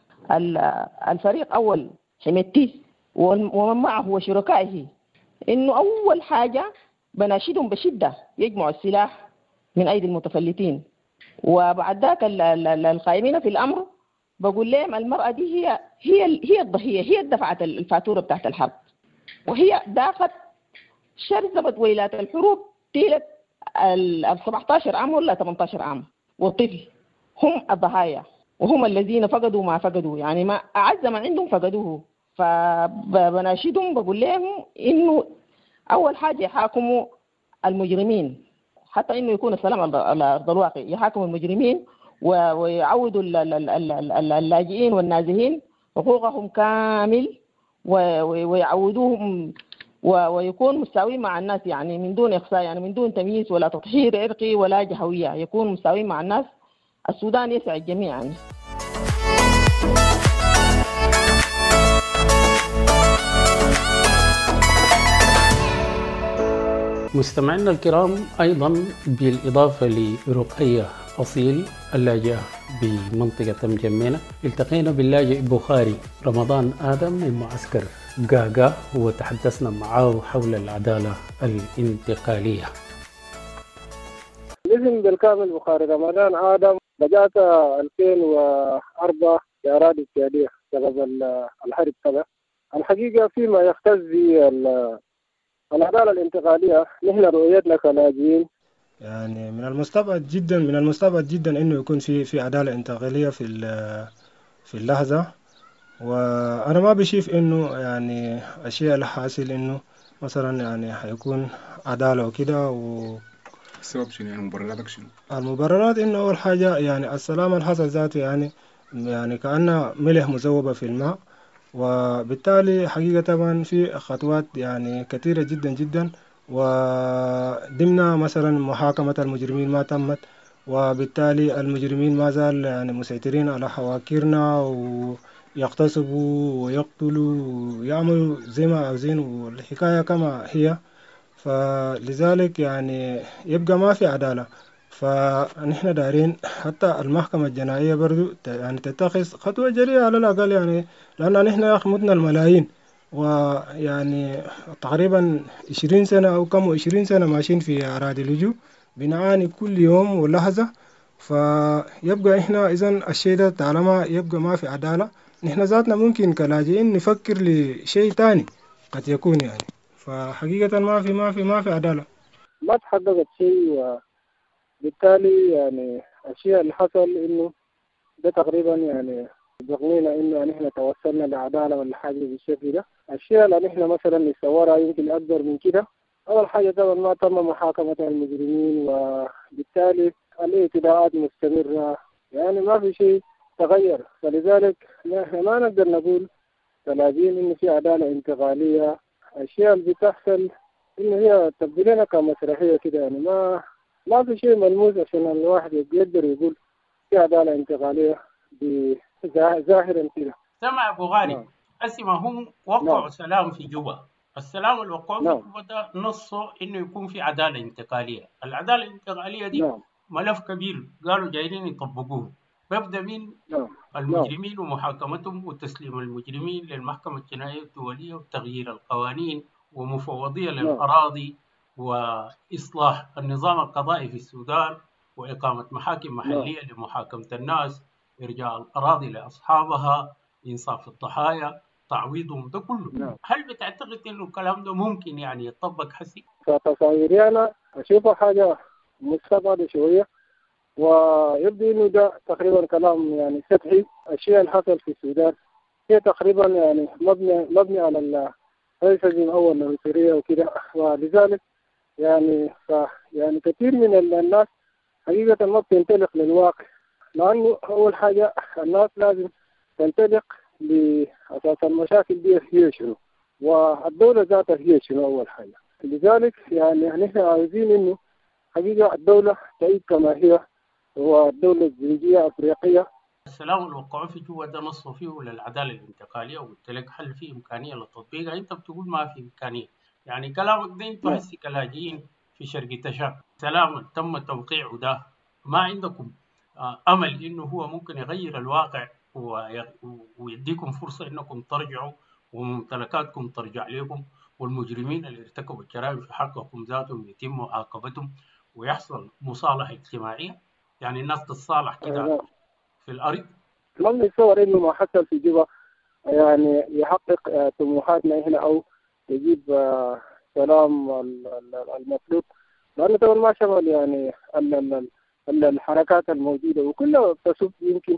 الفريق أول حميتي ومن معه وشركائه إنه أول حاجة بناشدهم بشدة يجمعوا السلاح من أيدي المتفلتين. وبعد ذاك القائمين في الأمر بقول لهم المرأة دي هي الضحية، هي دفعت الفاتورة بتاعت الحرب، وهي دافت شرذمت ويلات الحروب طيلة 17 عام ولا 18 عام، والطفل هم الضحايا وهم الذين فقدوا ما فقدوا، يعني ما أعز ما عندهم فقدوه. فبناشدهم بقول لهم إنه أول حاجة يحاكموا المجرمين، حتى إنه يكون السلام على أرض الواقع، يحاكموا المجرمين ويعودوا اللاجئين والنازحين حقوقهم كامل ويعودوهم ويكون مساوي مع الناس، يعني من دون إقصاء، يعني من دون تمييز ولا تطهير عرقي ولا جهوية، يكون مساوي مع الناس. السودان يسع الجميع يعني. مستمعينا الكرام، أيضا بالإضافة لرقية أصيل اللاجئة بمنطقة مجمينة، التقينا باللاجئ بخاري رمضان آدم من معسكر قاقا وتحدثنا معه حول العدالة الانتقالية. الاسم بالكامل بخاري رمضان آدم، بدأت 2004 في أراضي السعودية سبب الحرب كذا. الحقيقة فيما يختص بالعدالة الانتقالية نحن رؤيتنا كلاجئين يعني من المستبعد جدا انه يكون في عدالة انتقالية في اللحظة. وانا ما بشوف انه يعني الشيء الحاصل انه مثلا يعني حيكون عدالة وكده. السبب شنو يعني؟ مبرراتك شنو؟ المبررات انه اول حاجة يعني السلام الحصل ذاته يعني كأنه ملح مذوبة في الماء، وبالتالي حقيقة طبعا في خطوات يعني كثيرة جدا وضمن مثلا محاكمة المجرمين ما تمت، وبالتالي المجرمين ما زال يعني مسيطرين على حواكرنا ويغتصبوا ويقتلوا ويعملوا زي ما عاوزين والحكاية كما هي. فلذلك يعني يبقى ما في عدالة. فنحن دارين حتى المحكمة الجنائية برضو يعني تتخذ خطوة جريئة على الأقل، يعني لأن نحن يا أخي متنا الملايين، ويعني تقريبا 20 سنة أو كم 20 سنة ماشيين في أراضي اللجوء بنعاني كل يوم ولحظة. فيبقى إحنا إذن الشيء ده طالما يبقى ما في عدالة، نحن ذاتنا ممكن كلاجئين نفكر لشيء تاني قد يكون يعني. فحقيقة ما في عدالة، ما تحققت شيء. بالتالي يعني الشيء اللي حصل إنه ده تقريبا يعني بغنينا إنه نحن توصلنا لعدالة ولا حاجة بالشكل ده. الشيء اللي نحن مثلا نصورها يمكن أكبر من كده. أول حاجة طبعا ما تم محاكمة المجرمين، وبالتالي الاعتداءات مستمرة، يعني ما في شيء تغير. فلذلك نحن ما نقدر نقول كلاجئين إنه في عدالة انتقالية. الشيء اللي بتحصل إنه هي تبدو لنا كمسرحية كده، يعني ما في شيء ملموس عشان الواحد يقدر يقول في عدالة انتقالية ظاهرا كده. سمع أبو غالي أسمع هم وقعوا سلام في جوبا. السلام اللي وقعوا في جوبا ده نصه إنه يكون في عدالة انتقالية. العدالة الانتقالية دي ملف كبير قالوا جايين يطبقوه، ببدأ من المجرمين ومحاكمتهم وتسليم المجرمين للمحكمة الجنائية الدولية وتغيير القوانين ومفوضية للأراضي وإصلاح النظام القضائي في السودان وإقامة محاكم محلية لمحاكمة الناس، إرجاع الأراضي لأصحابها، إنصاف الضحايا، تعويضهم، ده كله. هل بتعتقد إنه الكلام ده ممكن يعني يتطبق حسي؟ فتصوري أنا أشوفه حاجة مستبعدة شوية، ويبدو إنه ده تقريبا كلام يعني سطحي. الشيء اللي حصل في السودان هي تقريبا يعني مبني على الرئيسة أول العنصرية وكده، ولذلك يعني كثير من الناس حقيقة ما بتنطلق للواقع، لأنه أول حاجة الناس لازم تنطلق لأساس المشاكل دي هي شنو، والدولة ذاتها هي شنو أول حاجة. لذلك يعني نحن عايزين إنه حقيقة الدولة تعيد كما هي، والدولة الزنجية الأفريقية. السلام اللي وقعوا في جوا ده نصوا فيه للعدالة الانتقالية، وقلت لك هل في إمكانية للتطبيق؟ أنت بتقول ما في إمكانية. يعني كلامك ده أنتوا هسي كلاجئين في شرق تشاد، سلام تم توقيعه ده، ما عندكم أمل إنه هو ممكن يغير الواقع ويديكم فرصة إنكم ترجعوا وممتلكاتكم ترجع لكم، والمجرمين اللي ارتكبوا الجرائم في حقكم ذاتهم يتم معاقبتهم ويحصل مصالحة اجتماعية؟ يعني الناس تتصالح كده في الأرض. ما بنتصور إنه ما حصل في جوبا يعني يحقق طموحاتنا هنا أو يجيب سلام المطلوب، لأنه طبعا ما شمل يعني الحركات الموجودة وكلها تصب يمكن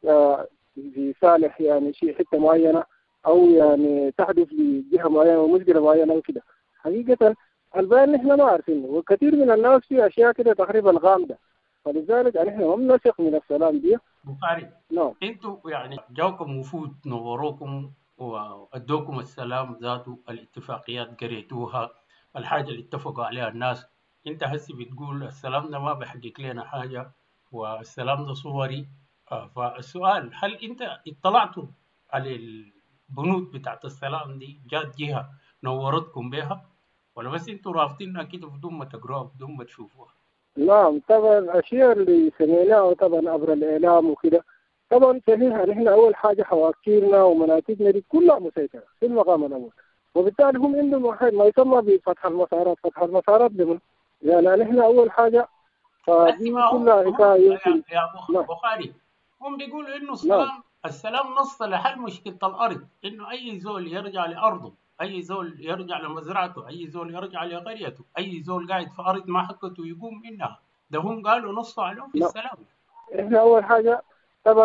في صالح يعني شيء حتة معينة، أو يعني تحدث لجهة معينة ومشكلة معينة وكده. حقيقة البيان نحن ما عارفينه، وكثير من الناس في أشياء كده تقريبا غامضة، فلذلك نحن ما بنثق من السلام دي. بخاري، انتوا يعني جاوكم وفود نوروكم وادوكم السلام ذاته، الاتفاقيات قريتوها، الحاجة اللي اتفقوا عليها الناس. انت هسي بتقول السلام ده ما بيحقق لنا حاجة والسلام ده صوري. فالسؤال، هل انت اطلعتوا على البنود بتاعت السلام دي؟ جات جهة نورتكم بها ولا بس انتوا رافضينها كده بدون ما تقروها بدون ما تشوفوها؟ نعم طبعا الأشياء اللي سمعناها طبعا عبر الإعلام وكده طبعا صحيح. نحن أول حاجة حواكيرنا ومناطقنا دي كلها مسيطرة في المقام الأول، وبالتالي هم عندهم ما يسمى بفتح المسارات. فتح المسارات لمن؟ يعني نحن أول حاجة فدي كلها حكاية يا بخاري. هم بيقولوا إنه السلام نص لحل مشكلة الأرض، إنه أي زول يرجع لأرضه، أي زول يرجع لمزرعته، أي زول يرجع لقريته، أي زول قاعد في أرض ما حقته يقوم منها. ده هم قالوا نصوا عليهم في السلام. إحنا أول حاجة طبعا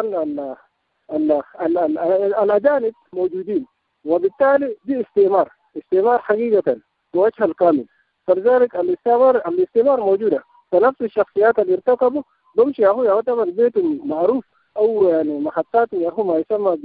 الأجانب موجودين، وبالتالي دي استعمار حقيقة بوجه الكامل. فلذلك الاستعمار موجودة، فنفس الشخصيات اللي ارتكبوا بمشي يا طبعا بيتهم معروف، أو يعني محطاتهم يا ما يسمى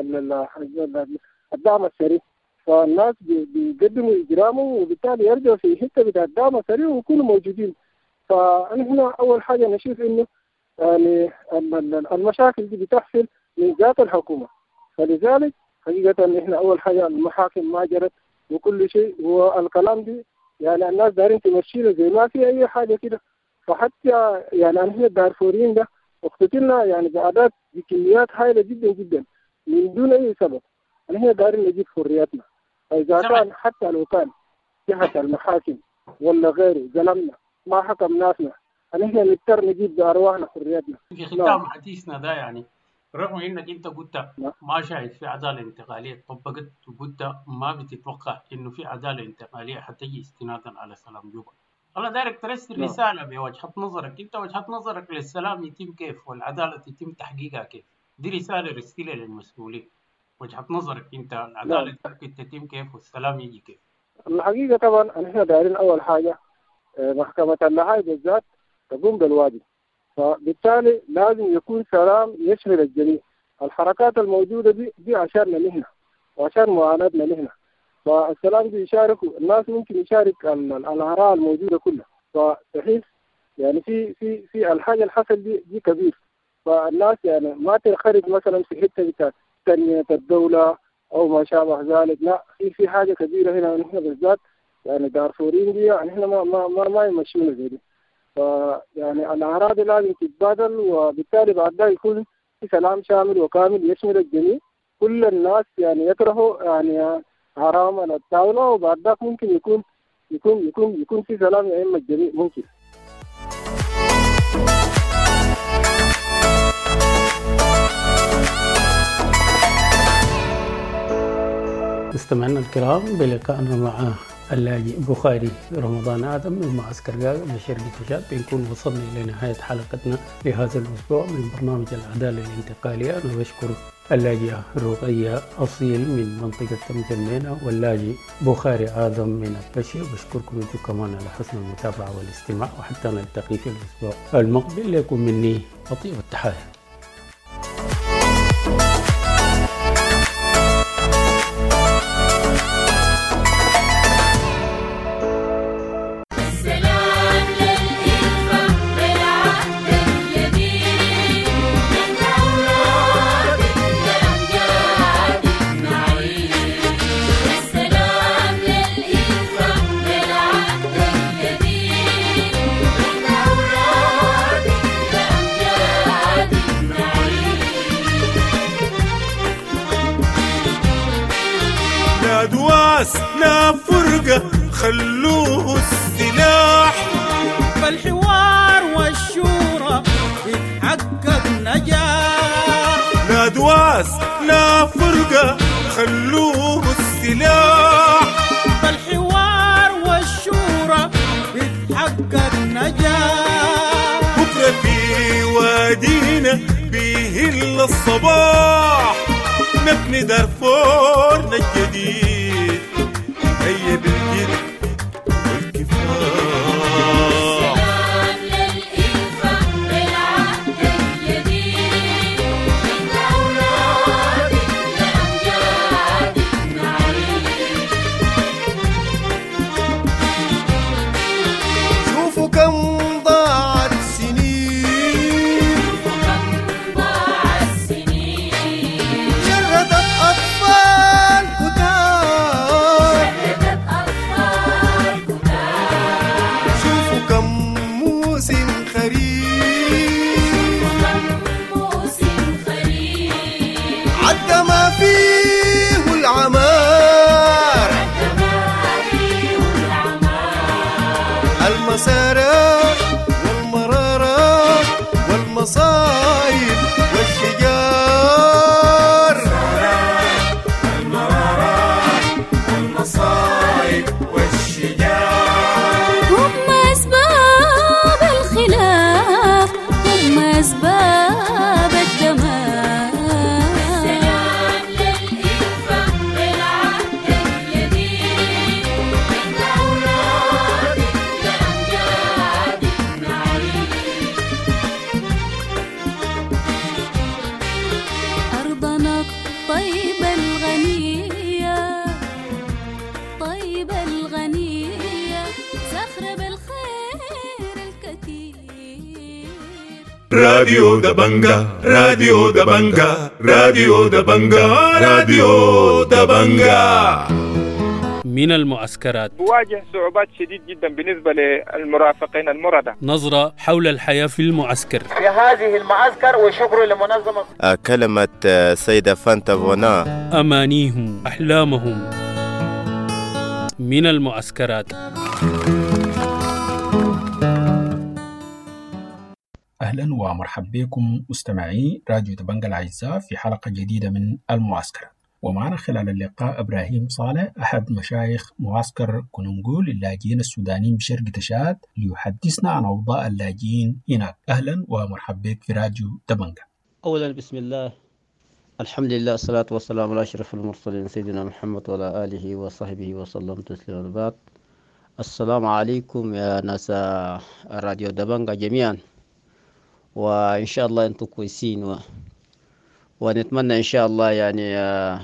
بالدعم السريع. فالناس بيقدموا إجرامهم وبالتالي يرجعوا في حتة بتاع الدعم السريع ويكونوا موجودين. فنحن أول حاجة نشوف إنه يعني المشاكل دي بتحصل من ذات الحكومة. فلذلك حقيقة نحن أول حاجة المحاكم ما جرت وكل شيء، والكلام دي يعني الناس دارين تمشينا زي ما في أي حاجة كده. فحتى يعني نحن الدارفوريين ده اقتتلنا يعني بأعداد بكميات هائلة جدا جدا من دون أي سبب. نحن دارين نجيب حرياتنا، فإذا كان حتى لو كان جهة المحاكم ولا غيره ظلمنا ما حكم ناسنا، نحن نضطر نجيب بأرواحنا حرياتنا. في ختام حديثنا ده يعني رغم انك انت قلت ما شايف في عداله انتقاليه طبقت، وقلت ما بتتوقع انه في عداله انتقاليه حتجي استنادا على سلام جوبا، انا دايرك ترسل رساله بوجهه نظرك انت، وجهه نظرك للسلام يتم كيف والعداله يتم تحقيقها كيف. دي رساله رسيله للمسؤولين، وجهه نظرك انت العداله ممكن تتم كيف والسلام يجي كيف. الحقيقه طبعا احنا دايرين اول حاجه محكمه النهايه بالذات تقوم بالواجب، فبالتالي لازم يكون سلام يشمل الجميع. الحركات الموجودة دي عشاننا نحن وعشان معاناتنا نحن، فالسلام دي يشاركوا الناس، ممكن يشارك الآراء الموجودة كلها. فبحيث يعني في الحاجة اللي حصل دي كبير، فالناس يعني ما تنخرج مثلا في حتة بتاع تنمية الدولة أو ما شابه ذلك، لا في حاجة كبيرة هنا نحن بالذات يعني دارفورين دي يعني نحن ما يمشينا زي دي. فيعني الأعراض لازم تتبادل، وبالتالي بعد ذلك يكون في سلام شامل وكامل يشمل الجميع. كل الناس يعني يكرهوا يعني حرام على الطاولة، وبعد ذلك ممكن يكون في سلام يا إما الجميع ممكن. مستمعينا الكرام، بلقائنا مع اللاجئ بخاري رمضان آدم من معسكر قاقة بشرقة تشاد بنكون وصلنا إلى نهاية حلقتنا لهذا الأسبوع من برنامج العدالة الانتقالية. أنا بشكر اللاجئة رقية أصيل من منطقة تمجمينة واللاجئ بخاري آدم من البشي، وبشكركم أنتم كمان على حسن المتابعة والاستماع، وحتى نلتقي في الأسبوع المقبل. لكم مني أطيب التحايا. لا فرقة خلوه السلاح، فالحوار والشورى يتحقق نجاح. لا دواس لا فرقة خلوه السلاح، فالحوار والشورى يتحقق نجاح. بكرة في وادينا بيهل الصباح، نبني دارفورنا الجديد هيا بالجد والكفاح. سلام للإلفة بالعهد الجديد، من أولادك لأمجادك نعيش. شوفوا كم ضاعت سنين، شردت أطفال كتار، شوفوا كم موسم خريف، عدى ما فيه العمار، المسارات والمرارات والمصايب والشجار، المصايب والشجار. هم أسباب الخلاف، هم أسباب الدمار. سلام للإلفة بالعهد الجديد، من أولادك لأمجادك نعيش. أرضنا الطيبة الغنية، طيبة الغنية، زخر بالخير الكثير. راديو دبنجا، راديو دبنجا، راديو دبنجا، راديو دبنجا. من المعسكرات تواجه صعوبات شديد جدا بالنسبة للمرافقين المردة. نظرة حول الحياة في المعسكر. في هذه المعسكر، وشكر لمنظمة كلمة سيدة فانتا فونا. أمانيهم، أحلامهم من المعسكرات. أهلا ومرحبا بكم مستمعي راديو دبنجا الأعزاء في حلقة جديدة من المعسكر. ومعنا خلال اللقاء إبراهيم صالح أحد مشايخ معسكر كوننغو للاجئين السودانيين بشرق تشاد ليحدثنا عن أوضاع اللاجئين هناك. أهلا ومرحبا بك في راديو دبنجا. أولا بسم الله، الحمد لله، الصلاة والسلام على أشرف المرسلين سيدنا محمد وعلى آله وصحبه وسلم تسليما بعد. السلام عليكم يا ناس راديو دبنجا جميعا، وإن شاء الله أنتم كويسين ونتمنى إن شاء الله يعني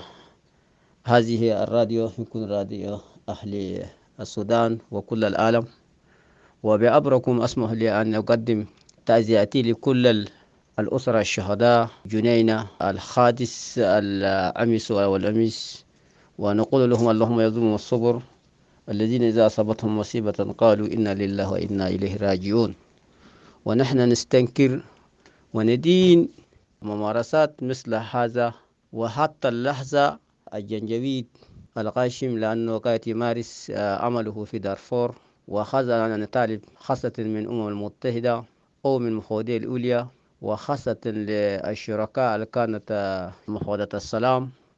هذه الراديو يكون راديو أهل السودان وكل العالم. وبأبركم أسمح لي أن أقدم تعزياتي لكل الأسرة الشهداء جنينة الحادث الأمس والأمس، ونقول لهم اللهم يظلم الصبر الذين إذا أصابتهم مصيبة قالوا إنا لله وإنا إليه راجعون. ونحن نستنكر وندين ممارسات مثل هذا، وحتى اللحظة الجنجويد الغاشم لأنه قاعد يمارس عمله في دارفور، وخاصة أنا نطالب خاصة من الأمم المتحدة أو من المفوضية العليا، وخاصة للشركاء اللي كانت مفوضية السلام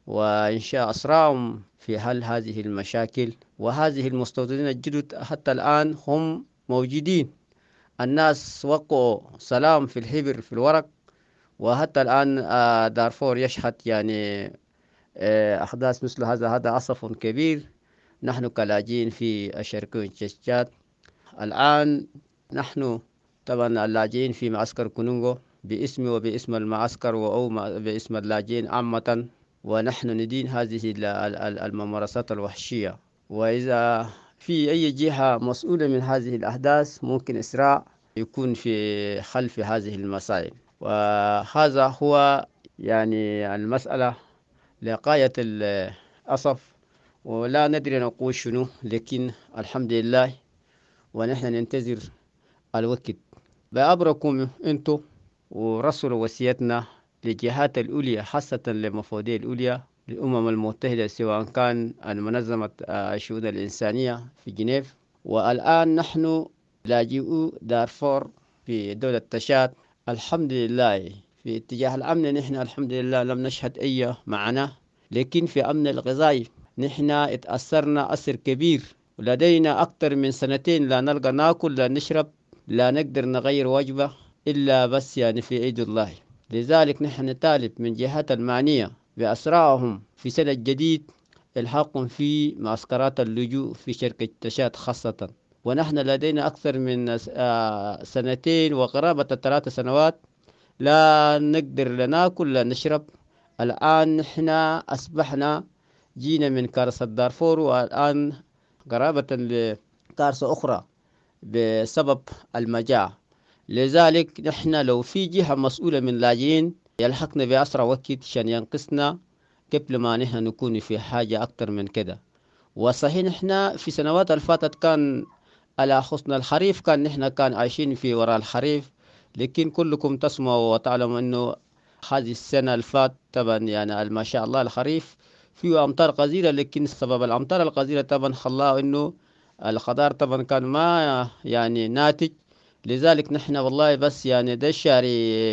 وإنشاء أسراهم في حل هذه المشاكل. وهذه المستوطنين الجدد حتى الآن هم موجودين، الناس وقعوا سلام في الحبر في الورق، وحتى الآن دارفور يشهد يعني أحداث مثل هذا أسف كبير. نحن كلاجئين في الشرقية والتشتات الآن، نحن طبعا اللاجئين في معسكر كونونغو باسمي وباسم المعسكر أو باسم اللاجئين عامة، ونحن ندين هذه الممارسات الوحشية. وإذا في أي جهة مسؤولة من هذه الأحداث ممكن إسراع يكون في خلف هذه المسائل. وهذا هو يعني المسألة لغاية الأسف، ولا ندري نقول شنو، لكن الحمد لله ونحن ننتظر الوقت. بأبركم أنتم ورسلوا وصيتنا للجهات الأولية، خاصة للمفوضية الأولية للأمم المتحدة، سواء كان المنظمة الشؤون الإنسانية في جنيف، والآن نحن لاجئو دارفور في دولة تشاد. الحمد لله في اتجاه الأمن نحن الحمد لله لم نشهد أي معاناة، لكن في أمن الغذائي نحن اتأثرنا أثر كبير، ولدينا أكثر من 2 لا نلقى ناكل لا نشرب، لا نقدر نغير وجبة إلا بس يعني في عيد الله. لذلك نحن نطالب من جهات المعنية بأسراعهم في سنة جديد الحاقهم في معسكرات اللجوء في شركة تشاد خاصة. ونحن لدينا أكثر من 2 وقرابة 3 سنوات لا نقدر لا ناكل لا نشرب. الآن نحن أصبحنا جينا من كارثة دارفور، والآن قرابة لكارثة أخرى بسبب المجاعة. لذلك نحن لو في جهة مسؤولة من لاجئين يلحقنا بأسرع وقت عشان ينقذنا قبل ما نحن نكون في حاجة أكثر من كده. وصحيح نحن في سنوات الفاتت كان على حسن الخريف كان عايشين في وراء الخريف، لكن كلكم تسمعوا وتعلموا أنه هذه السنة الفات طبعا يعني ما شاء الله الخريف فيه أمطار غزيرة، لكن سبب الأمطار الغزيرة طبعا خلاه أنه الخضار طبعا كان ما يعني ناتج. لذلك نحن والله بس يعني ده الشهر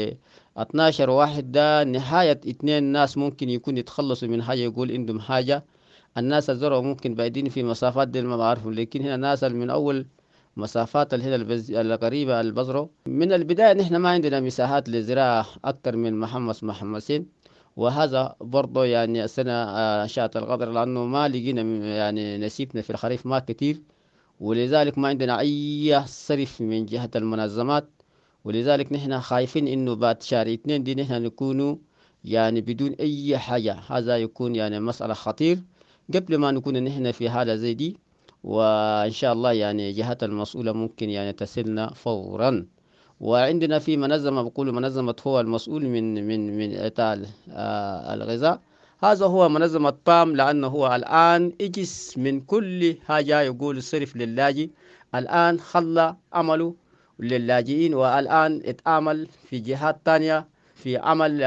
12 واحد ده نهاية 2 ناس ممكن يكون يتخلصوا من حاجة، يقول عندهم حاجة. الناس الزرع ممكن بعيدين في مسافات دي ما بعرفهم، لكن هنا ناس من أول مسافات هنا القريبة البزرو من البداية نحن ما عندنا مساحات للزراعة أكثر من محمسين. وهذا برضه يعني السنة شاءت القدر لأنه ما لقينا يعني نسيبنا في الخريف ما كتير، ولذلك ما عندنا أي صرف من جهة المنظمات. ولذلك نحن خايفين إنه بعد شهر 2 دي نحن نكونوا يعني بدون أي حاجة. هذا يكون يعني مسألة خطير قبل ما نكون نحن في حالة زي دي. وإن شاء الله يعني جهات المسؤولة ممكن يعني تسلنا فورا. وعندنا في منظمة بقول منظمة هو المسؤول من إعطاء الغذاء، هذا هو منظمة بام، لأنه هو الآن إجس من كل حاجة يقول الصرف للاجئ. الآن خلى عمله للاجئين، والآن اتعامل في جهات تانية في عمل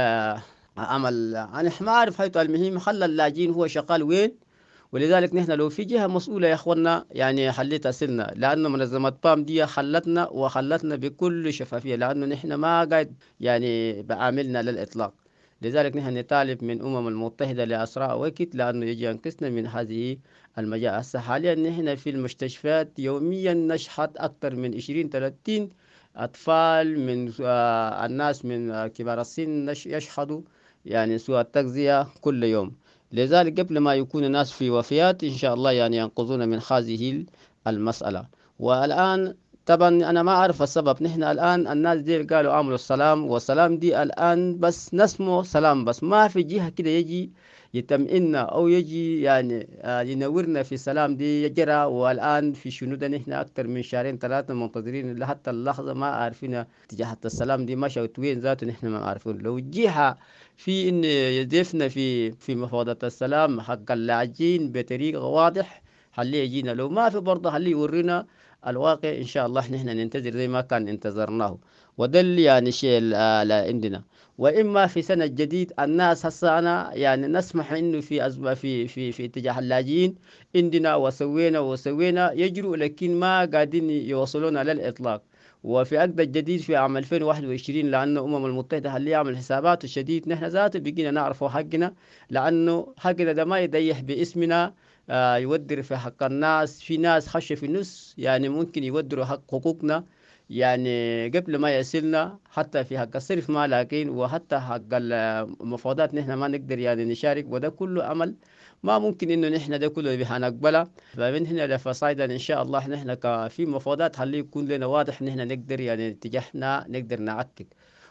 أنا ما أعرف حيث المهم خلى اللاجئين هو شغال وين. ولذلك نحن لو في جهة مسؤولة يا أخوانا يعني حليت سلنا، لأنه منظمة بام دي خلتنا بكل شفافية، لأنه نحن ما قاعد يعني بعاملنا للإطلاق. لذلك نحن نطالب من المتحدة لأسرع وقت لأنه يجي ينقذنا من هذه المجاعة. حاليا نحن في المستشفيات يوميا نشهد أكثر من 20-30 أطفال من الناس من كبار السن يشهدوا يعني سوء التغذية كل يوم. لذلك قبل ما يكون الناس في وفيات إن شاء الله يعني ينقذون من هذه المسألة. والآن طبعا أنا ما أعرف السبب، نحن الآن الناس دي قالوا عملوا السلام، والسلام دي الآن بس نسمو سلام، بس ما في جهة كده يجي يتمئنا أو يجي يعني ينورنا في السلام دي يجرى. والآن في شنو ده نحن أكثر من 2-3 منتظرين لحتى اللحظة ما عارفين جهة السلام دي مشت وين ذاته نحن ما عارفين. لو جهة في إن يضيفنا في مفاوضة السلام حق اللاجئين بطريقة واضح خليه يجينا، لو ما في برضه خليه يورينا الواقع. إن شاء الله نحن ننتظر زي ما كان انتظرناه، وده اللي يعني شيء عندنا. وإما في سنة جديد الناس هسه أنا يعني نسمح إنه في أزمة في اتجاه اللاجئين عندنا وسوينا يجروا، لكن ما قاعدين يوصلون على الإطلاق. وفي عقد الجديد في عام 2021 لأنه الأمم المتحدة اللي يعمل حساباته الشديد نحن ذاته بقينا نعرفوا حقنا، لأنه حقنا ده ما يضيح باسمنا يودر في حق الناس. في ناس خش في النص يعني ممكن يودروا حقوقنا يعني قبل ما يصلنا، حتى في حق الصرف ما لاقين، وحتى حق المفاوضات نحن ما نقدر يعني نشارك، وده كله عمل ما ممكن انه نحن ده كله هنقبله. فمن هنا لفصايدا ان شاء الله نحن في مفاوضات خليه يكون لنا واضح نحن نقدر يعني اتجاهنا نقدر نعكك.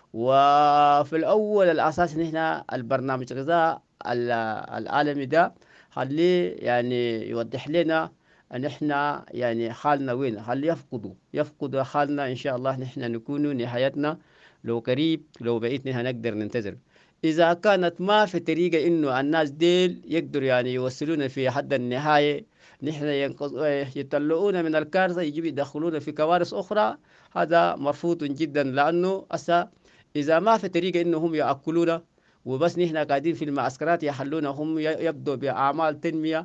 وفي الاول الاساس نحن البرنامج الغذاء العالمي ده خليه يعني يوضح لنا ان احنا يعني حالنا وين، خليه يفقدوا حالنا ان شاء الله نحن نكون نهايتنا لو قريب لو بعيد نحن نقدر ننتظر. إذا كانت ما في طريقة إنه الناس ديل يقدروا يعني يوصلونا في حد النهاية، نحن يطلعونا من الكارثة يجب يدخلونا في كوارث أخرى، هذا مرفوض جدا. لأنه إذا ما في طريقة إنه هم يأكلونا وبس نحن قاعدين في المعسكرات يحلونا، هم يبدو بأعمال تنمية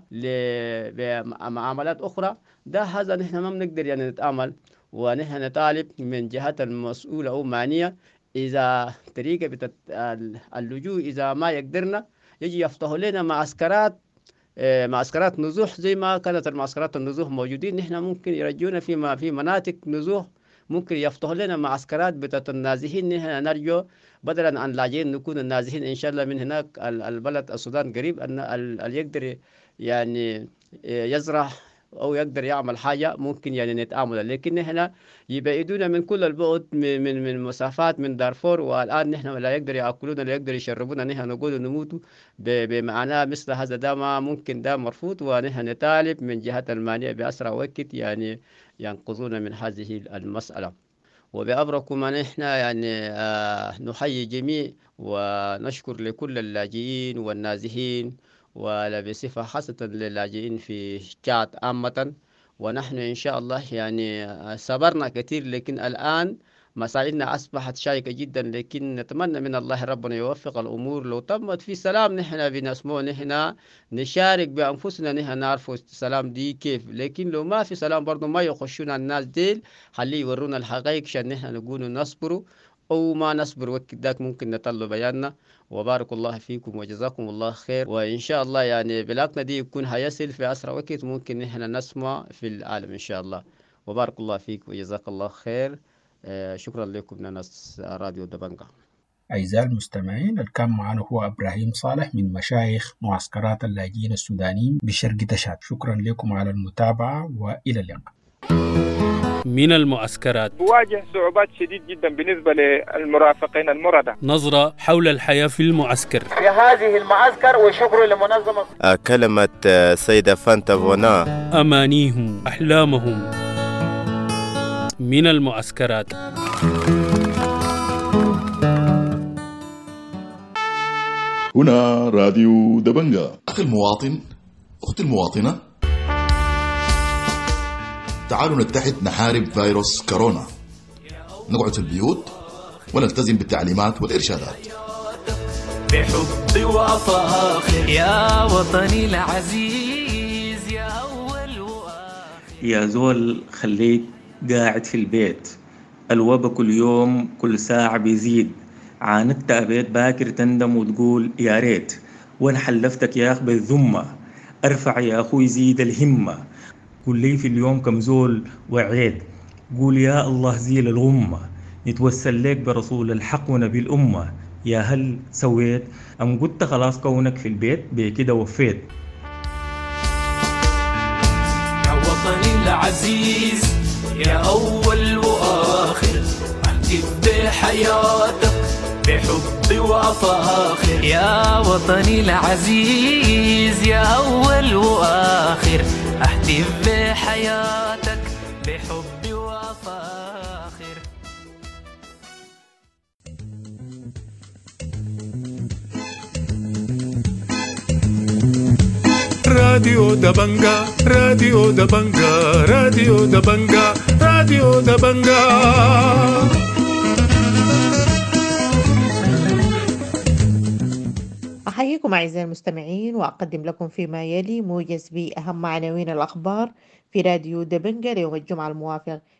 لمعاملات أخرى، ده هذا نحن ما بنقدر يعني نتعامل. ونحن نطالب من جهات المسؤولة أو معنية إذا طريقة اللجوء إذا ما يقدرنا يجي يفتحوا لنا معسكرات نزوح زي ما كانت المعسكرات النزوح موجودين، نحن ممكن يرجونا في مناطق نزوح، ممكن يفتحوا لنا معسكرات بتاعت النازحين. نحن نرجو بدلا عن لاجئين نكون النازحين إن شاء الله من هناك. البلد السودان قريب أن يقدر يعني يزرع أو يقدر يعمل حاجة ممكن يعني نتعامل، لكن نحن يبعدونا من كل البعد من مسافات من دارفور، والآن نحن لا يقدر يأكلونا لا يقدر يشربونا، نحن نقول نموت بمعنى مثل هذا، ده ما ممكن، ده مرفوض. ونحن نطالب من جهة المانية بأسرع وقت يعني ينقذونا من هذه المسألة. وبأبركم نحن يعني نحيي جميع ونشكر لكل اللاجئين والنازحين، وبصفة خاصة للاجئين في تشاد عامة. ونحن إن شاء الله يعني صبرنا كثير، لكن الآن مساعدنا أصبحت شائكة جدا، لكن نتمنى من الله ربنا يوفق الأمور. لو تمت في سلام نحن بنسمو نحن نشارك بأنفسنا، نحن نعرف السلام دي كيف، لكن لو ما في سلام برضو ما يخشونا الناس ديل، خليه يورونا الحقائق عشان نحن نقول نصبروا أو ما نصبر وقت ذاك ممكن نطلع بياننا. وبارك الله فيكم وجزاكم الله خير، وإن شاء الله يعني بلاغنا دي يكون هيصل في أسرع وقت ممكن نحن نسمع في العالم إن شاء الله. وبارك الله فيك وجزاك الله خير. شكرا لكم ناس راديو دبنجا. أعزائي المستمعين، الكان معنا هو إبراهيم صالح من مشايخ معسكرات اللاجئين السودانيين بشرق تشاد. شكرا لكم على المتابعة وإلى اللقاء. من المعسكرات بواجه صعوبات شديد جدا بالنسبة للمرافقين المردة. نظرة حول الحياة في المعسكر في هذه المعسكر، وشكر لمنظمة كلمة سيدة فانتا فونا، أمانيهم أحلامهم من المعسكرات. هنا راديو دبنجا. أخي المواطن، أختي المواطنة، تعالوا نتحد نحارب فيروس كورونا، نقعد في البيوت ونلتزم بالتعليمات والإرشادات. بحب وفاخر يا وطني العزيز، يا أول وآخر. يا زول خليك قاعد في البيت، الوبا كل يوم كل ساعة بيزيد، عاندت أبيت باكر تندم وتقول يا ريت، وانا حلفتك يا أخ بالذمة، ارفع يا أخوي زيد الهمة، قل لي في اليوم كم زول وعيد، قول يا الله زيل الغمة، نتوسل لك برسول الحق ونبي الأمة، يا هل سويت أم قلت خلاص كونك في البيت بكده وفيت. يا وطني العزيز يا أول وآخر، أهتف بحياتك بحب وفاخر. يا وطني العزيز يا أول وآخر، أهتف بحياتك بحب وفاخر. راديو دبنجا، راديو دبنجا، راديو دبنجا، راديو دبنجا. أحييكم أعزائي المستمعين، وأقدم لكم فيما يلي موجز بأهم عناوين الأخبار في راديو دبنجا ليوم الجمعة الموافق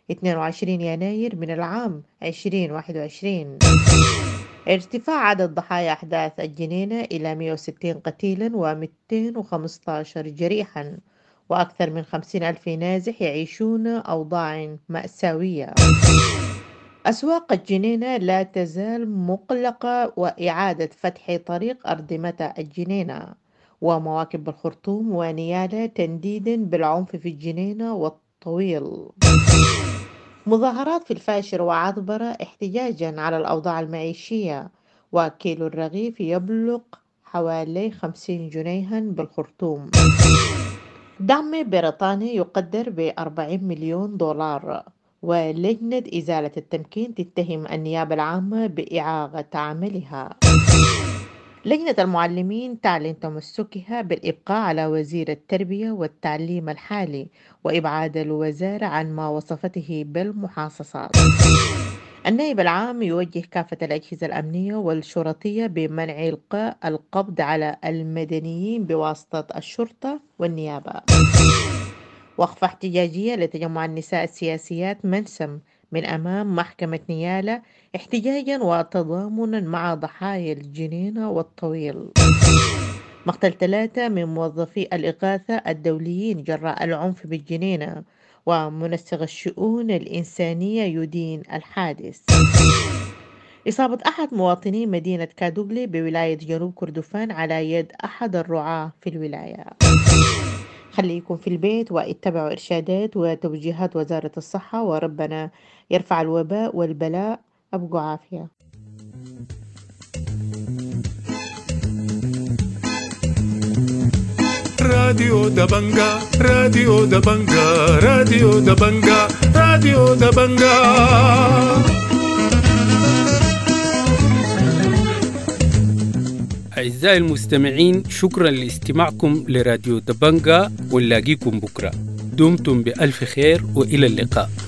22 يناير من العام 2021. ارتفاع عدد ضحايا أحداث الجنينة إلى 160 قتيلا و215 جريحا، وأكثر من 50,000 نازح يعيشون أوضاع مأساوية. أسواق الجنينة لا تزال مغلقة، وإعادة فتح طريق أردمتة الجنينة ومواكب الخرطوم ونيالة تنديدا بالعنف في الجنينة والطويل. مظاهرات في الفاشر وعطبرة احتجاجا على الأوضاع المعيشية، وكيلو الرغيف يبلغ حوالي 50 جنيها بالخرطوم. دعم بريطاني يقدر ب$40 مليون، ولجنة إزالة التمكين تتهم النيابة العامة بإعاقة عملها. لجنة المعلمين تعلن تمسكها بالإبقاء على وزير التربية والتعليم الحالي وإبعاد الوزارة عن ما وصفته بالمحاصصات. النائب العام يوجه كافة الأجهزة الأمنية والشرطية بمنع إلقاء القبض على المدنيين بواسطة الشرطة والنيابة. وقفة احتجاجية لتجمع النساء السياسيات منسم من أمام محكمة نيالة احتجاجا وتضامنا مع ضحايا الجنينة والطويل. مقتل 3 من موظفي الإغاثة الدوليين جراء العنف بالجنينة، ومنسق الشؤون الإنسانية يدين الحادث. إصابة أحد مواطني مدينة كادوغلي بولاية جنوب كردفان على يد أحد الرعاة في الولاية. خليكم في البيت واتبعوا إرشادات وتوجيهات وزارة الصحة، وربنا يرفع الوباء والبلاء. أبقوا عافية. راديو دبنجا راديو دبنجا راديو دبنجا راديو دبنجا. أعزائي المستمعين، شكرا لاستماعكم لراديو دبنجا، ونلاقيكم بكرة. دمتم بألف خير وإلى اللقاء.